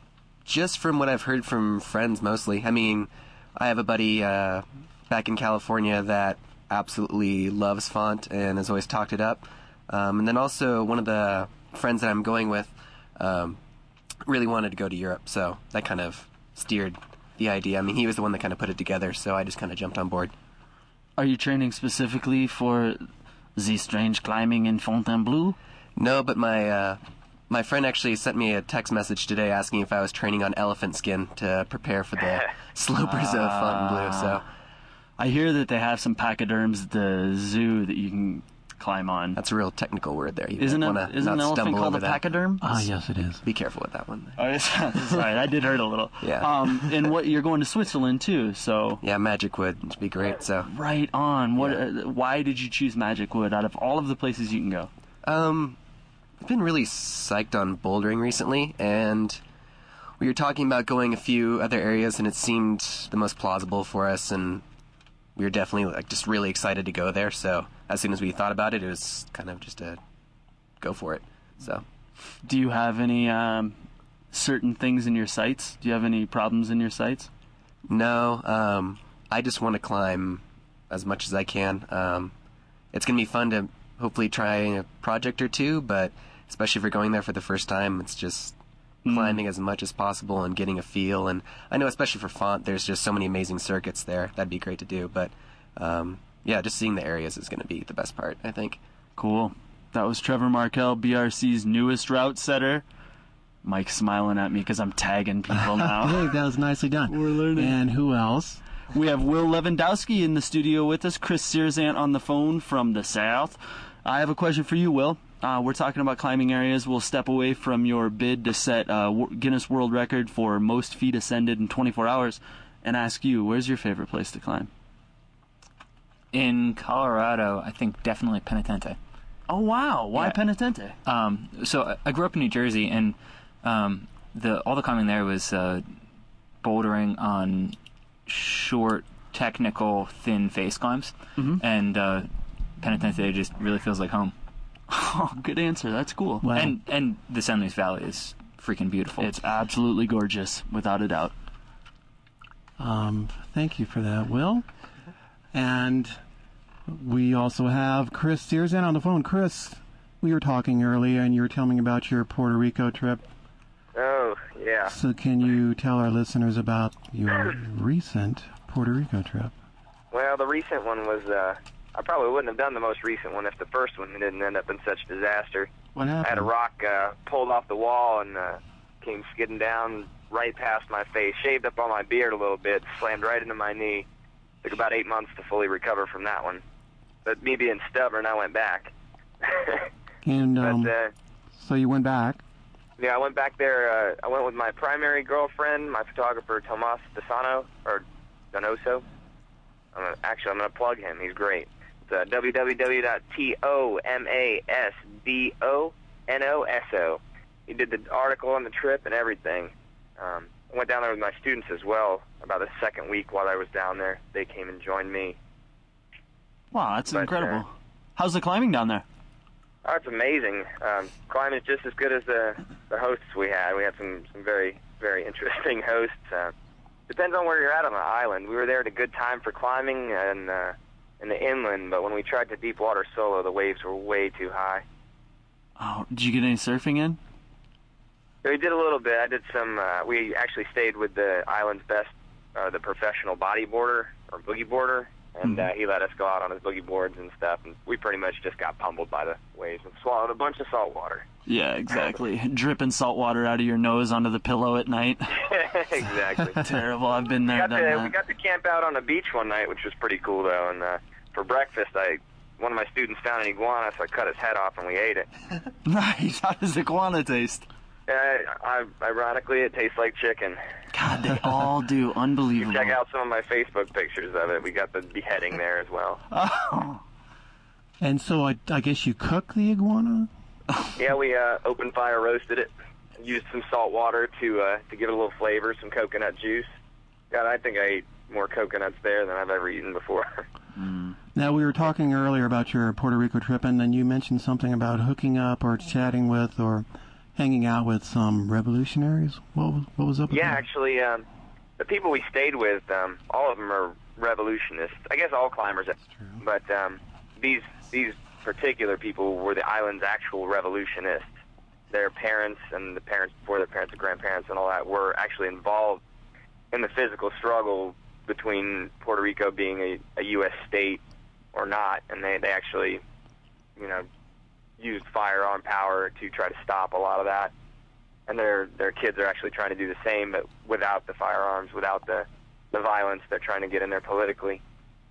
just from what I've heard from friends mostly. I mean, I have a buddy uh, back in California that absolutely loves Font and has always talked it up. Um, and then also one of the friends that I'm going with um, really wanted to go to Europe, so that kind of steered the idea. I mean, he was the one that kind of put it together, so I just kind of jumped on board. Are you training specifically for the strange climbing in Fontainebleau? No, but my uh, my friend actually sent me a text message today asking if I was training on elephant skin to prepare for the slopers of Fontainebleau. So I hear that they have some pachyderms at the zoo that you can climb on. that's a real technical word there. You Isn't, don't it, wanna isn't not an elephant stumble called a over that. pachyderm? Ah, yes, it is. Be careful with that one. Oh, it's, sorry, I did hurt a little. Yeah. Um, and what you're going to Switzerland too, so Yeah, Magic Wood would be great. So, right on. What? Yeah. Uh, why did you choose Magic Wood out of all of the places you can go? um, I've been really psyched on bouldering recently, and we were talking about going a few other areas, and it seemed the most plausible for us, and we were definitely like just really excited to go there. So, as soon as we thought about it, it was kind of just a go for it. So, Do you have any um, certain things in your sights? Do you have any problems in your sights? no, um, I just want to climb as much as I can. Um, it's gonna be fun to hopefully try a project or two, but especially if you're going there for the first time, it's just climbing as much as possible and getting a feel. And I know, especially for Font, there's just so many amazing circuits there. That'd be great to do. But um, yeah, just seeing the areas is going to be the best part, I think. Cool. That was Trevor Markell, B R C's newest route setter. Mike's smiling at me because I'm tagging people now. Hey, that was nicely done. We're learning. And who else? We have Will Lewandowski in the studio with us, Chris Searzant on the phone from the south. I have a question for you, Will. uh, we're talking about climbing areas, we'll step away from your bid to set uh, Guinness World Record for most feet ascended in twenty-four hours and ask you, where's your favorite place to climb? In Colorado, I think definitely Penitente. Oh, wow. Why Yeah. Penitente? Um, so I- I grew up in New Jersey, and um, the all the climbing there was uh, bouldering on short, technical, thin face climbs, Mhm. and uh, Penitente just really feels like home. Oh, good answer. That's cool. Wow. And and the San Luis Valley is freaking beautiful. It's absolutely gorgeous, without a doubt. Um, thank you for that, Will. And we also have Chris Searson on the phone. Chris, we were talking earlier, and you were telling me about your Puerto Rico trip. Oh, yeah. So can you tell our listeners about your recent Puerto Rico trip? Well, the recent one was, uh, I probably wouldn't have done the most recent one if the first one didn't end up in such disaster. What I had a happened? rock uh, pulled off the wall and uh, came skidding down right past my face, shaved up on my beard a little bit, slammed right into my knee. Took about eight months to fully recover from that one. But me being stubborn, I went back. And um, but, uh, so you went back. yeah, I went back there. Uh, I went with my primary girlfriend, my photographer, Tomas Desano, or Donoso. I'm gonna, actually, I'm going to plug him. He's great. It's uh, w w w dot tomasdonoso. He did the article on the trip and everything. Um, I went down there with my students as well. About the second week while I was down there, they came and joined me. Wow, that's But, incredible. uh, How's the climbing down there? Oh, it's amazing. Um, climbing is just as good as the, the hosts we had. We had some, some very, very interesting hosts. Uh, depends on where you're at on the island. We were there at a good time for climbing and uh, in the inland, but when we tried to deep water solo, the waves were way too high. Oh, did you get any surfing in? We did a little bit. I did some. Uh, we actually stayed with the island's best, uh, the professional bodyboarder or boogie boarder, and uh, he let us go out on his boogie boards and stuff. And we pretty much just got pummeled by the waves and swallowed a bunch of salt water. Yeah, exactly. Dripping salt water out of your nose onto the pillow at night. Exactly. Terrible. I've been We there, got, done to, that. we got to camp out on the beach one night, which was pretty cool, though. And uh, for breakfast, I one of my students found an iguana, so I cut his head off and we ate it. Nice. How does iguana taste? Uh, I, ironically, it tastes like chicken. God, they all do. Unbelievable. Check out some of my Facebook pictures of it. We got the beheading there as well. Oh. And so I, I guess you cook the iguana? Yeah, we uh, open fire roasted it. Used some salt water to uh, to give it a little flavor, some coconut juice. God, I think I ate more coconuts there than I've ever eaten before. Now, we were talking earlier about your Puerto Rico trip, and then you mentioned something about hooking up or chatting with or hanging out with some revolutionaries. What was, what was up with Yeah, that? actually, um, the people we stayed with, um, all of them are revolutionists. I guess all climbers, true. but um, these these particular people were the island's actual revolutionists. Their parents and the parents before their parents and grandparents and all that were actually involved in the physical struggle between Puerto Rico being a, a U S state or not, and they, they actually, you know, used firearm power to try to stop a lot of that. And their their kids are actually trying to do the same, but without the firearms, without the, the violence. They're trying to get in there politically.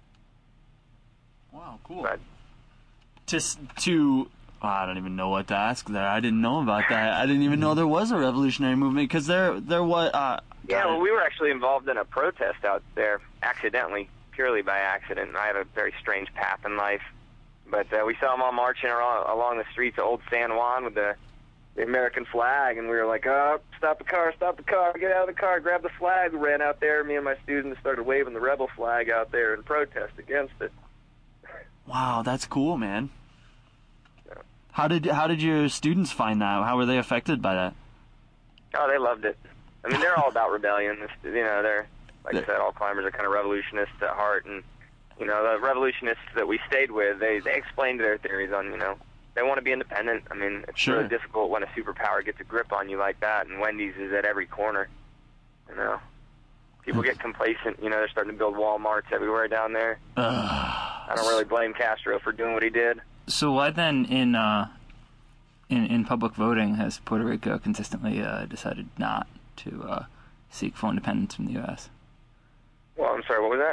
Wow, cool. But Just to, oh, I don't even know what to ask there. I didn't know about that. I didn't even know there was a revolutionary movement because there, there was. Uh, yeah, well, we were actually involved in a protest out there, accidentally, purely by accident. I have a very strange path in life. But uh, we saw them all marching along, along the streets of Old San Juan with the, the American flag, and we were like, oh, stop the car, stop the car, get out of the car, grab the flag. We ran out there, me and my students started waving the rebel flag out there in protest against it. Wow, that's cool, man. How did how did your students find that? How were they affected by that? Oh, they loved it. I mean, they're all about rebellion. It's, you know, they're, like I said, all climbers are kind of revolutionists at heart, and you know, the revolutionists that we stayed with, they they explained their theories on, you know, they want to be independent. I mean, it's Sure. really difficult when a superpower gets a grip on you like that, and Wendy's is at every corner. You know, people get complacent. You know, they're starting to build Walmarts everywhere down there. I don't really blame Castro for doing what he did. So why then, in uh, in in public voting, has Puerto Rico consistently uh, decided not to uh, seek full independence from the U S? Well, I'm sorry, what was that?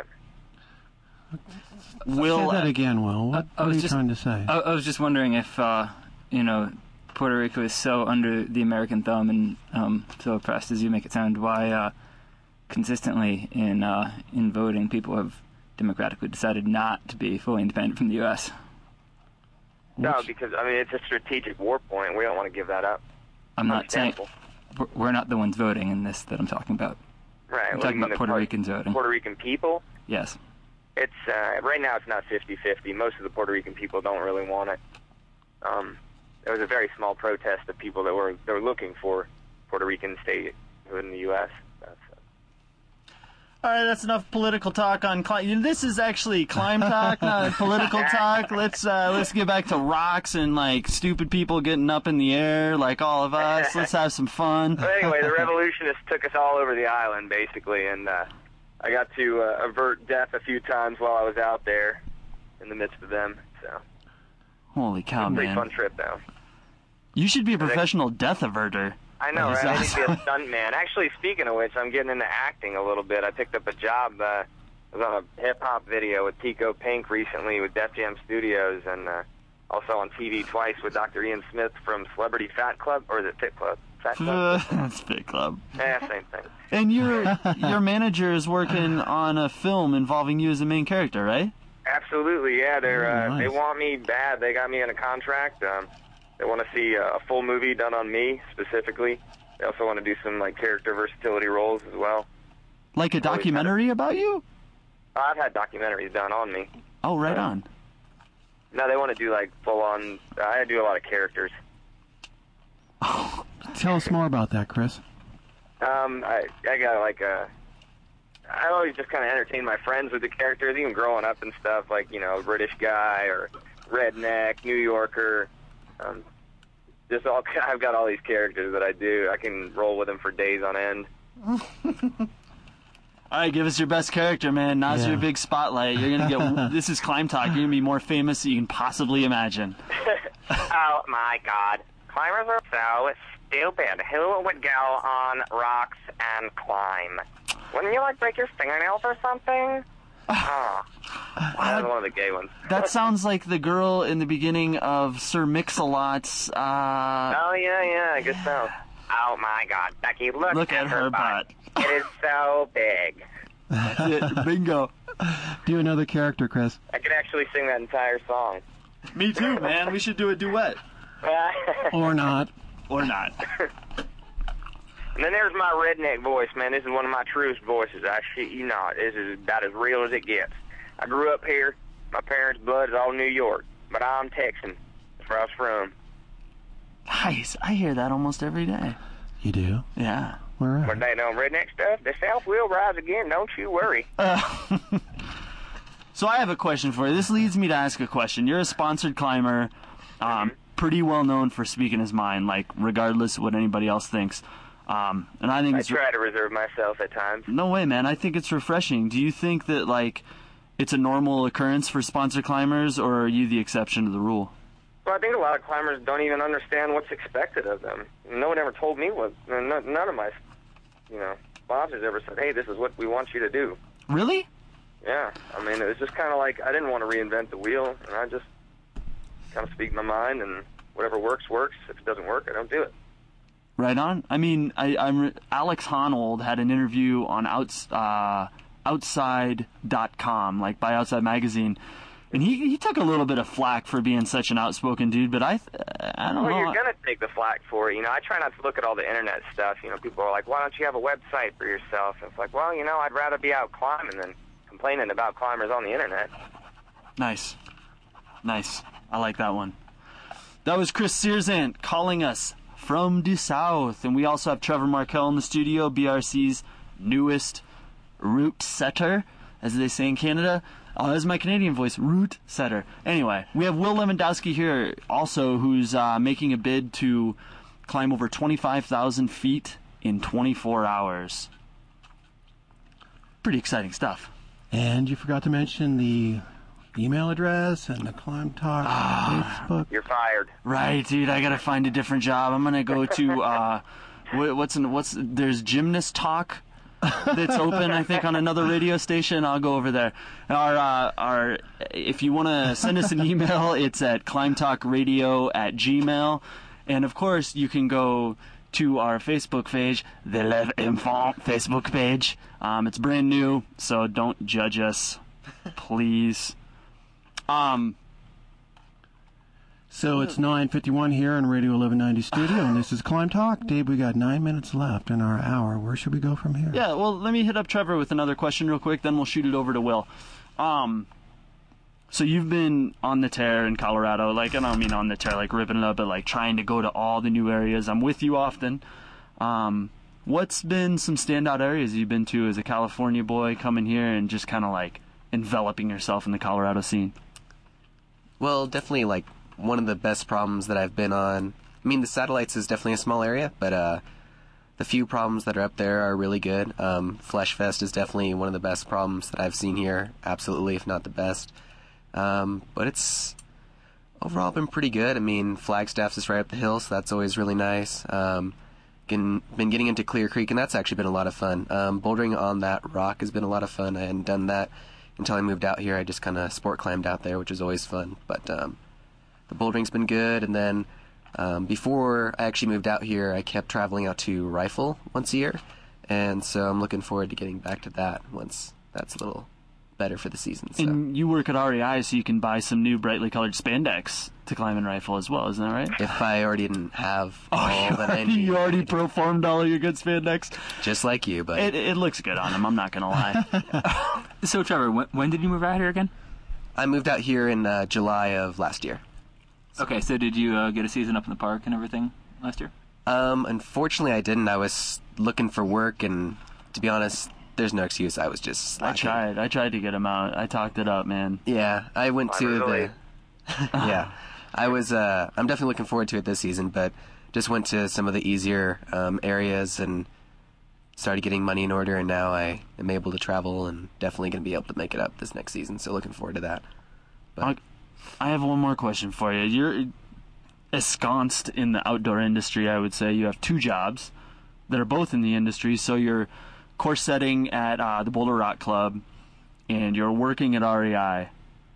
Will Say that again, Will. What, I what was are you just- trying to say? I, I was just wondering if uh, you know, Puerto Rico is so under the American thumb and um, so oppressed as you make it sound, why uh, consistently in uh, in voting people have democratically decided not to be fully independent from the U S? No, because, I mean, it's a strategic war point. We don't want to give that up. I'm not saying Understandable. we're not the ones voting in this that I'm talking about. Right. I'm what do talking you mean about the Puerto part- Ricans voting. Puerto Rican people? Yes. It's uh, right now it's not fifty-fifty. Most of the Puerto Rican people don't really want it. Um, there was a very small protest of people that were they were looking for Puerto Rican statehood in the U S That's, uh, All right, that's enough political talk on climb. This is actually climb talk, not political talk. Let's uh, let's get back to rocks and like stupid people getting up in the air, like all of us. Let's have some fun. But anyway, the revolutionists took us all over the island, basically, and uh, I got to uh, avert death a few times while I was out there in the midst of them. So, Holy cow, pretty man! fun trip, though. You should be a professional death averter. I know, That is right? I need to be a awesome. stunt man. Actually, speaking of which, I'm getting into acting a little bit. I picked up a job. Uh, I was on a hip-hop video with Tico Pink recently with Def Jam Studios, and uh, also on T V twice with Doctor Ian Smith from Celebrity Fat Club, or is it Fit Club? Fat Club? That's Fit Club. Yeah, same thing. And your your manager is working on a film involving you as the main character, right? Absolutely, yeah. They're Oh, uh, nice. they want me bad. They got me in a contract. Um, they want to see uh, a full movie done on me specifically. They also want to do some like character versatility roles as well. Like a documentary about you? Uh, I've had documentaries done on me. Oh, right on. No, they want to do like full on. I do a lot of characters. Tell us more about that, Chris. Um, I I got like a. I always just kind of entertain my friends with the characters, even growing up and stuff. Like you know, British guy or redneck, New Yorker. Um, just all. I've got all these characters that I do. I can roll with them for days on end. All right, give us your best character, man. Now's Yeah. your big spotlight. You're gonna get. This is Climb Talk. You're gonna be more famous than you can possibly imagine. Oh my God, climbers are so stupid. Who would go on rocks and climb? Wouldn't you like break your fingernails or something? Oh, that's one of the gay ones. That sounds like the girl in the beginning of Sir Mix-a-Lot's. Uh, Oh yeah, yeah, I guess so. Oh my God, Becky, look, Look at her butt. It is so big. That's it. Bingo. Do another character, Chris. I could actually sing that entire song. Me too, man. We should do a duet. Or not. Or not. And then there's my redneck voice, man. This is one of my truest voices. I shit you not. This is about as real as it gets. I grew up here. My parents' blood is all New York, but I'm Texan. That's where I was from. Nice. I hear that almost every day. You do? Yeah. All right. But they know redneck stuff. The South will rise again. Don't you worry. So I have a question for you. This leads me to ask a question. You're a sponsored climber, um, pretty well known for speaking his mind, like regardless of what anybody else thinks. Um, and I think I it's try to reserve myself at times. no way, man. I think it's refreshing. Do you think that like it's a normal occurrence for sponsored climbers, or are you the exception to the rule? Well, I think a lot of climbers don't even understand what's expected of them. No one ever told me what. None none of my, you know, sponsors ever said, "Hey, this is what we want you to do." Really? Yeah, I mean, it was just kind of like I didn't want to reinvent the wheel, and I just kind of speak my mind, and whatever works, works. If it doesn't work, I don't do it. Right on. I mean, I, I'm Alex Honnold had an interview on outs, uh, outside dot com, like by Outside Magazine, and he he took a little bit of flack for being such an outspoken dude. But I I don't Well, know. you're gonna take the flack for it. You know, I try not to look at all the internet stuff. You know, people are like, "Why don't you have a website for yourself?" And it's like, well, you know, I'd rather be out climbing than complaining about climbers on the internet. Nice, nice. I like that one. That was Chris Searsant calling us from the South, and we also have Trevor Markell in the studio, B R C's newest route setter, as they say in Canada. Oh, that's my Canadian voice, route setter. Anyway, we have Will Lewandowski here also, who's uh, making a bid to climb over twenty-five thousand feet in twenty-four hours. Pretty exciting stuff. And you forgot to mention the email address and the Climb Talk Facebook. You're fired. Right, dude. I gotta find a different job. I'm gonna go to uh, wh- what's in, what's there's Gymnast Talk that's open, I think, on another radio station. I'll go over there. Our, uh, our, if you want to send us an email, it's at climbtalkradio at gmail. And, of course, you can go to our Facebook page, the Les Enfants Facebook page. Um, it's brand new, so don't judge us, please. Um... So it's nine fifty-one here on Radio eleven ninety Studio, and this is Climb Talk. Dave, we got nine minutes left in our hour. Where should we go from here? Yeah, well, let me hit up Trevor with another question real quick, then we'll shoot it over to Will. Um, so you've been on the tear in Colorado, like, I don't mean on the tear, like ripping it up, but like trying to go to all the new areas. I'm with you often. Um, what's been some standout areas you've been to as a California boy coming here and just kind of like enveloping yourself in the Colorado scene? Well, definitely, like, one of the best problems that I've been on. I mean, the Satellites is definitely a small area, but uh, the few problems that are up there are really good. Um, Flesh Fest is definitely one of the best problems that I've seen here, absolutely, if not the best. Um, but it's overall been pretty good. I mean, Flagstaff's is right up the hill, so that's always really nice. Um, been, been getting into Clear Creek, and that's actually been a lot of fun. Um, bouldering on that rock has been a lot of fun. I hadn't done that until I moved out here. I just kind of sport climbed out there, which is always fun. But um, the bouldering's been good, and then um, before I actually moved out here, I kept traveling out to Rifle once a year, and so I'm looking forward to getting back to that once that's a little better for the season. So. And you work at R E I, so you can buy some new brightly colored spandex to climb in Rifle as well, isn't that right? If I already didn't have oh, all that I need. You already pro-formed all of your good spandex? Just like you, but It, it looks good on him, I'm not going to lie. So, Trevor, when, when did you move out here again? I moved out here in uh, July of last year. Okay, so did you uh, get a season up in the park and everything last year? Um, unfortunately, I didn't. I was looking for work, and to be honest, there's no excuse. I was just slacking. I tried. I tried to get him out. I talked it up, man. Yeah, I went Why, to really? the... yeah, I was, uh, I'm definitely looking forward to it this season, but just went to some of the easier um, areas and started getting money in order, and now I am able to travel and definitely going to be able to make it up this next season, so looking forward to that. But I have one more question for you. You're ensconced in the outdoor industry, I would say. You have two jobs that are both in the industry, so you're course setting at uh, the Boulder Rock Club, and you're working at R E I.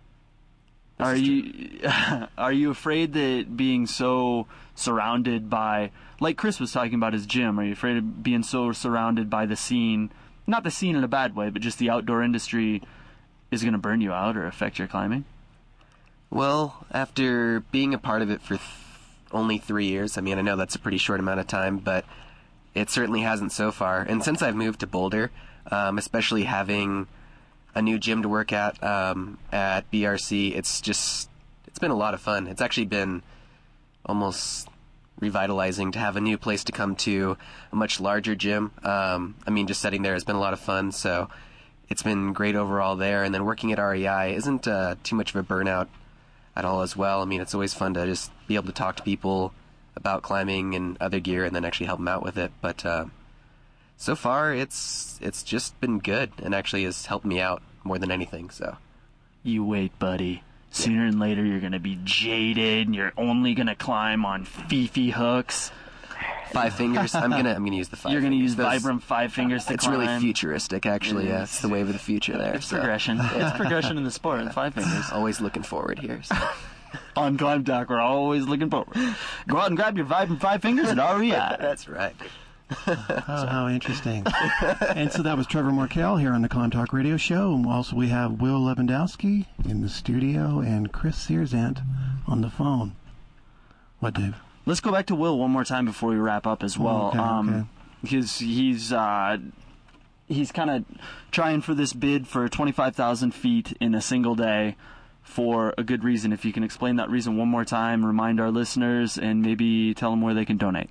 Are you are you afraid that being so surrounded by, like Chris was talking about his gym, are you afraid of being so surrounded by the scene, not the scene in a bad way, but just the outdoor industry is going to burn you out or affect your climbing? Well, after being a part of it for th- only three years, I mean, I know that's a pretty short amount of time, but it certainly hasn't so far. And since I've moved to Boulder, um, especially having a new gym to work at um, at B R C, it's just, it's been a lot of fun. It's actually been almost revitalizing to have a new place to come to, a much larger gym. Um, I mean, just sitting there has been a lot of fun, so it's been great overall there. And then working at R E I isn't uh, too much of a burnout at all as well. I mean, it's always fun to just be able to talk to people about climbing and other gear and then actually help them out with it. But uh, so far, it's it's just been good and actually has helped me out more than anything. So You wait, buddy. Sooner than later, you're going to be jaded, and you're only going to climb on Fifi hooks. Five fingers. I'm gonna I'm gonna use the five. You're going to use Those- Vibram five fingers to It's climb. really futuristic, actually. Yeah, it's the wave of the future there. It's so. progression. It's progression in the sport, the five fingers. Always looking forward here. So. On Climb Talk, we're always looking forward. Go out and grab your Vibram five fingers at R E I. That's right. Oh, how interesting. And so that was Trevor Morkel here on the Climb Talk Radio Show. And also we have Will Lewandowski in the studio and Chris Searzant on the phone. What, Dave? Let's go back to Will one more time before we wrap up as well. Okay, um, okay. Because he's uh, he's kind of trying for this bid for twenty-five thousand feet in a single day for a good reason. If you can explain that reason one more time, remind our listeners, and maybe tell them where they can donate.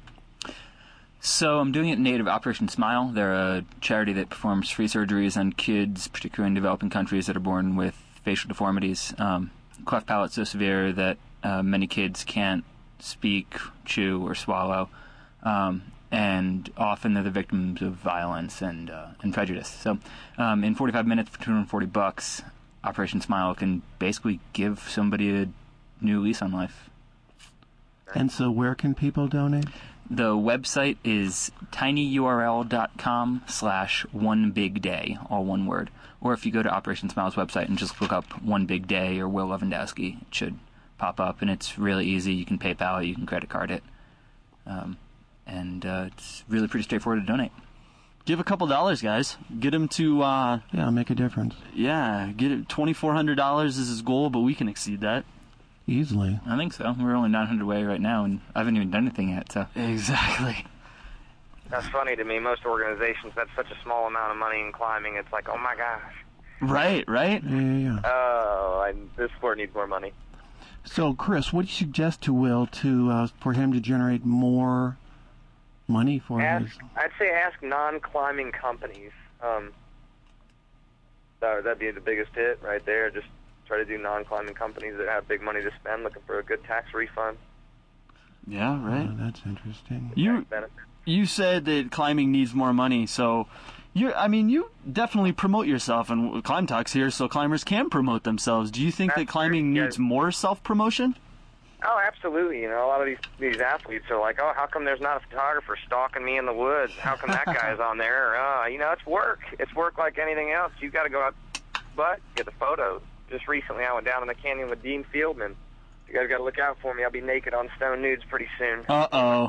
So I'm doing it in aid of Operation Smile. They're a charity that performs free surgeries on kids, particularly in developing countries, that are born with facial deformities. Um, cleft palate so severe that uh, many kids can't speak, chew, or swallow. Um, and often they're the victims of violence and uh, and prejudice. So um, in forty-five minutes for two hundred forty bucks, Operation Smile can basically give somebody a new lease on life. And so where can people donate? The website is tinyurl.com slash one big day, all one word. Or if you go to Operation Smile's website and just look up One Big Day or Will Lewandowski, it should pop up, and it's really easy. You can PayPal it, you can credit card it. Um, and uh, it's really pretty straightforward to donate. Give a couple dollars, guys. Get him to, uh, Yeah, make a difference. yeah, get it. twenty-four hundred dollars is his goal, but we can exceed that. Easily. I think so. We're only nine hundred away right now, and I haven't even done anything yet, so. Exactly. That's funny to me. Most organizations, that's such a small amount of money in climbing. It's like, oh my gosh. Right, right? Yeah, yeah, yeah. Oh, I, this sport needs more money. So, Chris, what do you suggest to Will to uh, for him to generate more money for Ask, his... I'd say ask non-climbing companies. Um, that, that'd be the biggest hit right there. Just try to do non-climbing companies that have big money to spend, looking for a good tax refund. Yeah, right. Oh, that's interesting. You Tax benefit. you said that climbing needs more money, so you I mean you definitely promote yourself, and Climb Talk's here so climbers can promote themselves. Do you think That's that climbing true, needs yeah. more self-promotion? Oh, absolutely. You know, a lot of these these athletes are like, oh, how come there's not a photographer stalking me in the woods? How come that guy's on there? Uh, you know, it's work. It's work like anything else. You got to go out, but get the photos. Just recently, I went down in the canyon with Dean Fieldman. You guys got to look out for me. I'll be naked on Stone Nudes pretty soon. Uh-oh.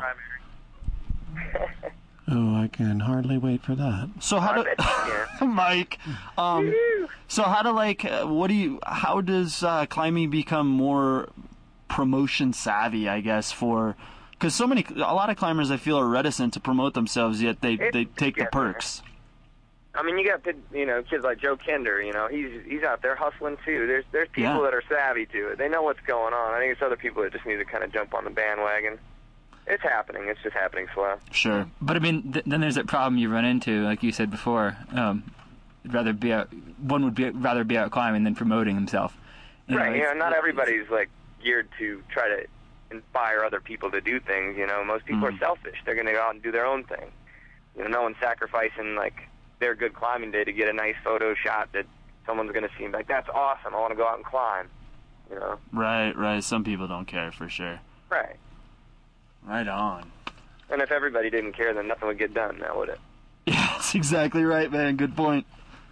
Oh, I can hardly wait for that. So how I do bet you can. Mike? Um, so how do like uh, what do you? How does uh, climbing become more promotion savvy? I guess for because so many a lot of climbers I feel are reticent to promote themselves, yet they It's they take the together. perks. I mean, you got you know kids like Joe Kinder. You know, he's he's out there hustling too. There's there's people Yeah. that are savvy to it. They know what's going on. I think it's other people that just need to kind of jump on the bandwagon. It's happening. It's just happening slow. Sure. But I mean, th- then there's that problem you run into, like you said before. Um, rather be out, one would be rather be out climbing than promoting himself. You know, Right. You know, it's- not it's- everybody's like geared to try to inspire other people to do things. You know, most people Mhm. are selfish. They're going to go out and do their own thing. You know, no one's sacrificing like their good climbing day to get a nice photo shot that someone's going to see and be like, that's awesome. I want to go out and climb. You know. Right. Right. Some people don't care for sure. Right. Right on. And if everybody didn't care, then nothing would get done, now would it? Yeah, that's exactly right, man. Good point.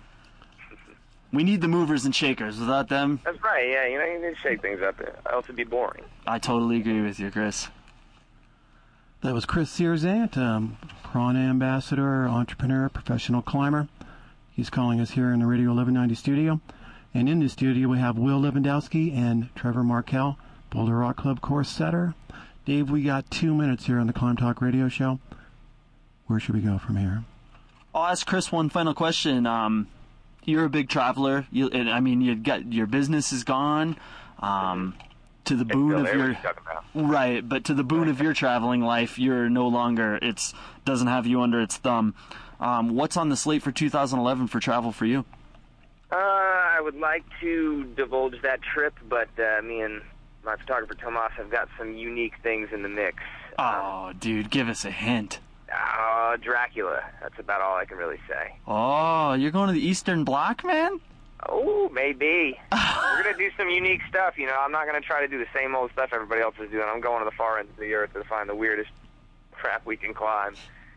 We need the movers and shakers. Without them, That's right. Yeah. You know, you need to shake things up. Else it'd be boring. I totally agree with you, Chris. That was Chris Searzant, um, Prana ambassador, entrepreneur, professional climber. He's calling us here in the Radio eleven ninety studio. And in the studio we have Will Lewandowski and Trevor Markell, Boulder Rock Club course setter. Dave, we got two minutes here on the Climb Talk radio show. Where should we go from here? I'll ask Chris one final question. Um, you're a big traveler. You, and, I mean, you got your business is gone. Um, to the boon Still of there, what your you talking about? right, but to the boon of your traveling life, you're no longer. It's doesn't have you under its thumb. Um, what's on the slate for two thousand eleven for travel for you? Uh, I would like to divulge that trip, but uh, me and my photographer Tomas have got some unique things in the mix. Oh, dude, give us a hint. Uh, Dracula. That's about all I can really say. Oh, you're going to the Eastern Bloc, man? Oh, maybe. We're going to do some unique stuff, you know. I'm not going to try to do the same old stuff everybody else is doing. I'm going to the far ends of the earth to find the weirdest crap we can climb.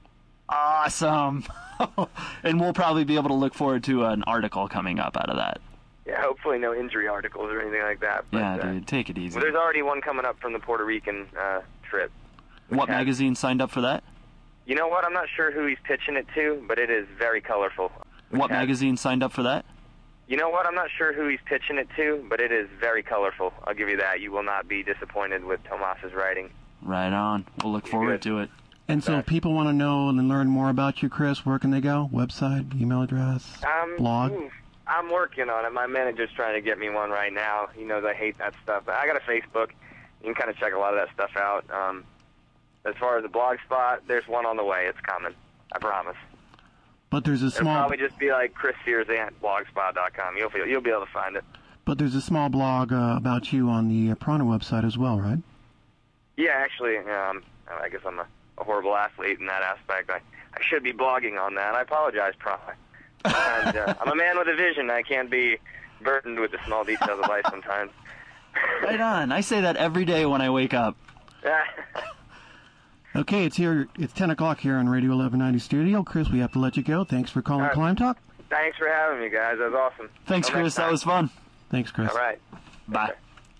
Awesome. And we'll probably be able to look forward to an article coming up out of that. Yeah, hopefully no injury articles or anything like that. But, Yeah, uh, dude, take it easy. well, there's already one coming up from the Puerto Rican uh, trip. What has- magazine signed up for that? You know what? I'm not sure who he's pitching it to, but it is very colorful. What has- magazine signed up for that? You know what? I'm not sure who he's pitching it to, but it is very colorful. I'll give you that. You will not be disappointed with Tomas's writing. Right on. We'll look forward good. to it. And so if people want to know and learn more about you, Chris, where can they go? Website, email address, Um, blog? ooh, I'm working on it. My manager's trying to get me one right now. He knows I hate that stuff. I got a Facebook. You can kind of check a lot of that stuff out. Um, as far as the blog spot, there's one on the way. It's coming. I promise. But there's a It'll small probably just be like Chris Searzant blogspot dot com. You'll feel, you'll be able to find it. but there's a small blog uh, about you on the uh, Prana website as well, right? Yeah, actually, um, I guess I'm a, a horrible athlete in that aspect. I, I should be blogging on that. I apologize, Prof. And, uh, I'm a man with a vision. I can't be burdened with the small details of life sometimes. Right on. I say that every day when I wake up. Okay, it's here. It's ten o'clock here on Radio eleven ninety Studio. Chris, we have to let you go. Thanks for calling right. Climb Talk. Thanks for having me, guys. That was awesome. Thanks, Till Chris. next That was fun. Thanks, Chris. All right. Bye.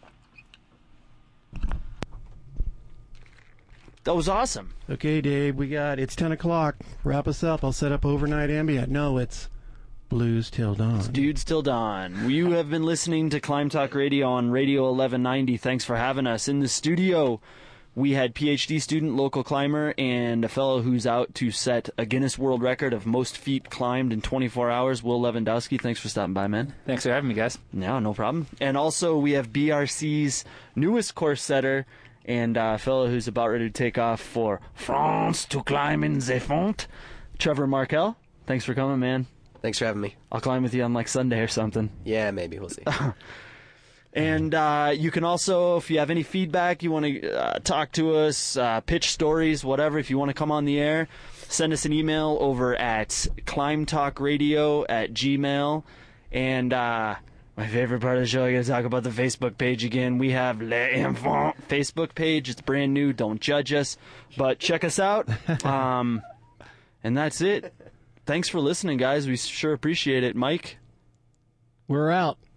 That was awesome. Okay, Dave, we got, it's ten o'clock. Wrap us up. I'll set up overnight ambient. No, it's Blues Till Dawn. Dudes Till Dawn. You have been listening to Climb Talk Radio on Radio eleven ninety. Thanks for having us. In the studio, we had PhD student, local climber, and a fellow who's out to set a Guinness World Record of most feet climbed in twenty-four hours, Will Lewandowski. Thanks for stopping by, man. Thanks for having me, guys. No, no problem. And also, we have B R C's newest course setter and a fellow who's about ready to take off for France to climb in the font, Trevor Markel. Thanks for coming, man. Thanks for having me. I'll climb with you on like Sunday or something. Yeah, maybe. We'll see. And uh, you can also, if you have any feedback, you want to uh, talk to us, uh, pitch stories, whatever, if you want to come on the air, send us an email over at climbtalkradio at gmail. And uh, my favorite part of the show, I got to talk about the Facebook page again. We have Les Enfants Facebook page. It's brand new. Don't judge us. But check us out. Um, and that's it. Thanks for listening, guys. We sure appreciate it. Mike? We're out.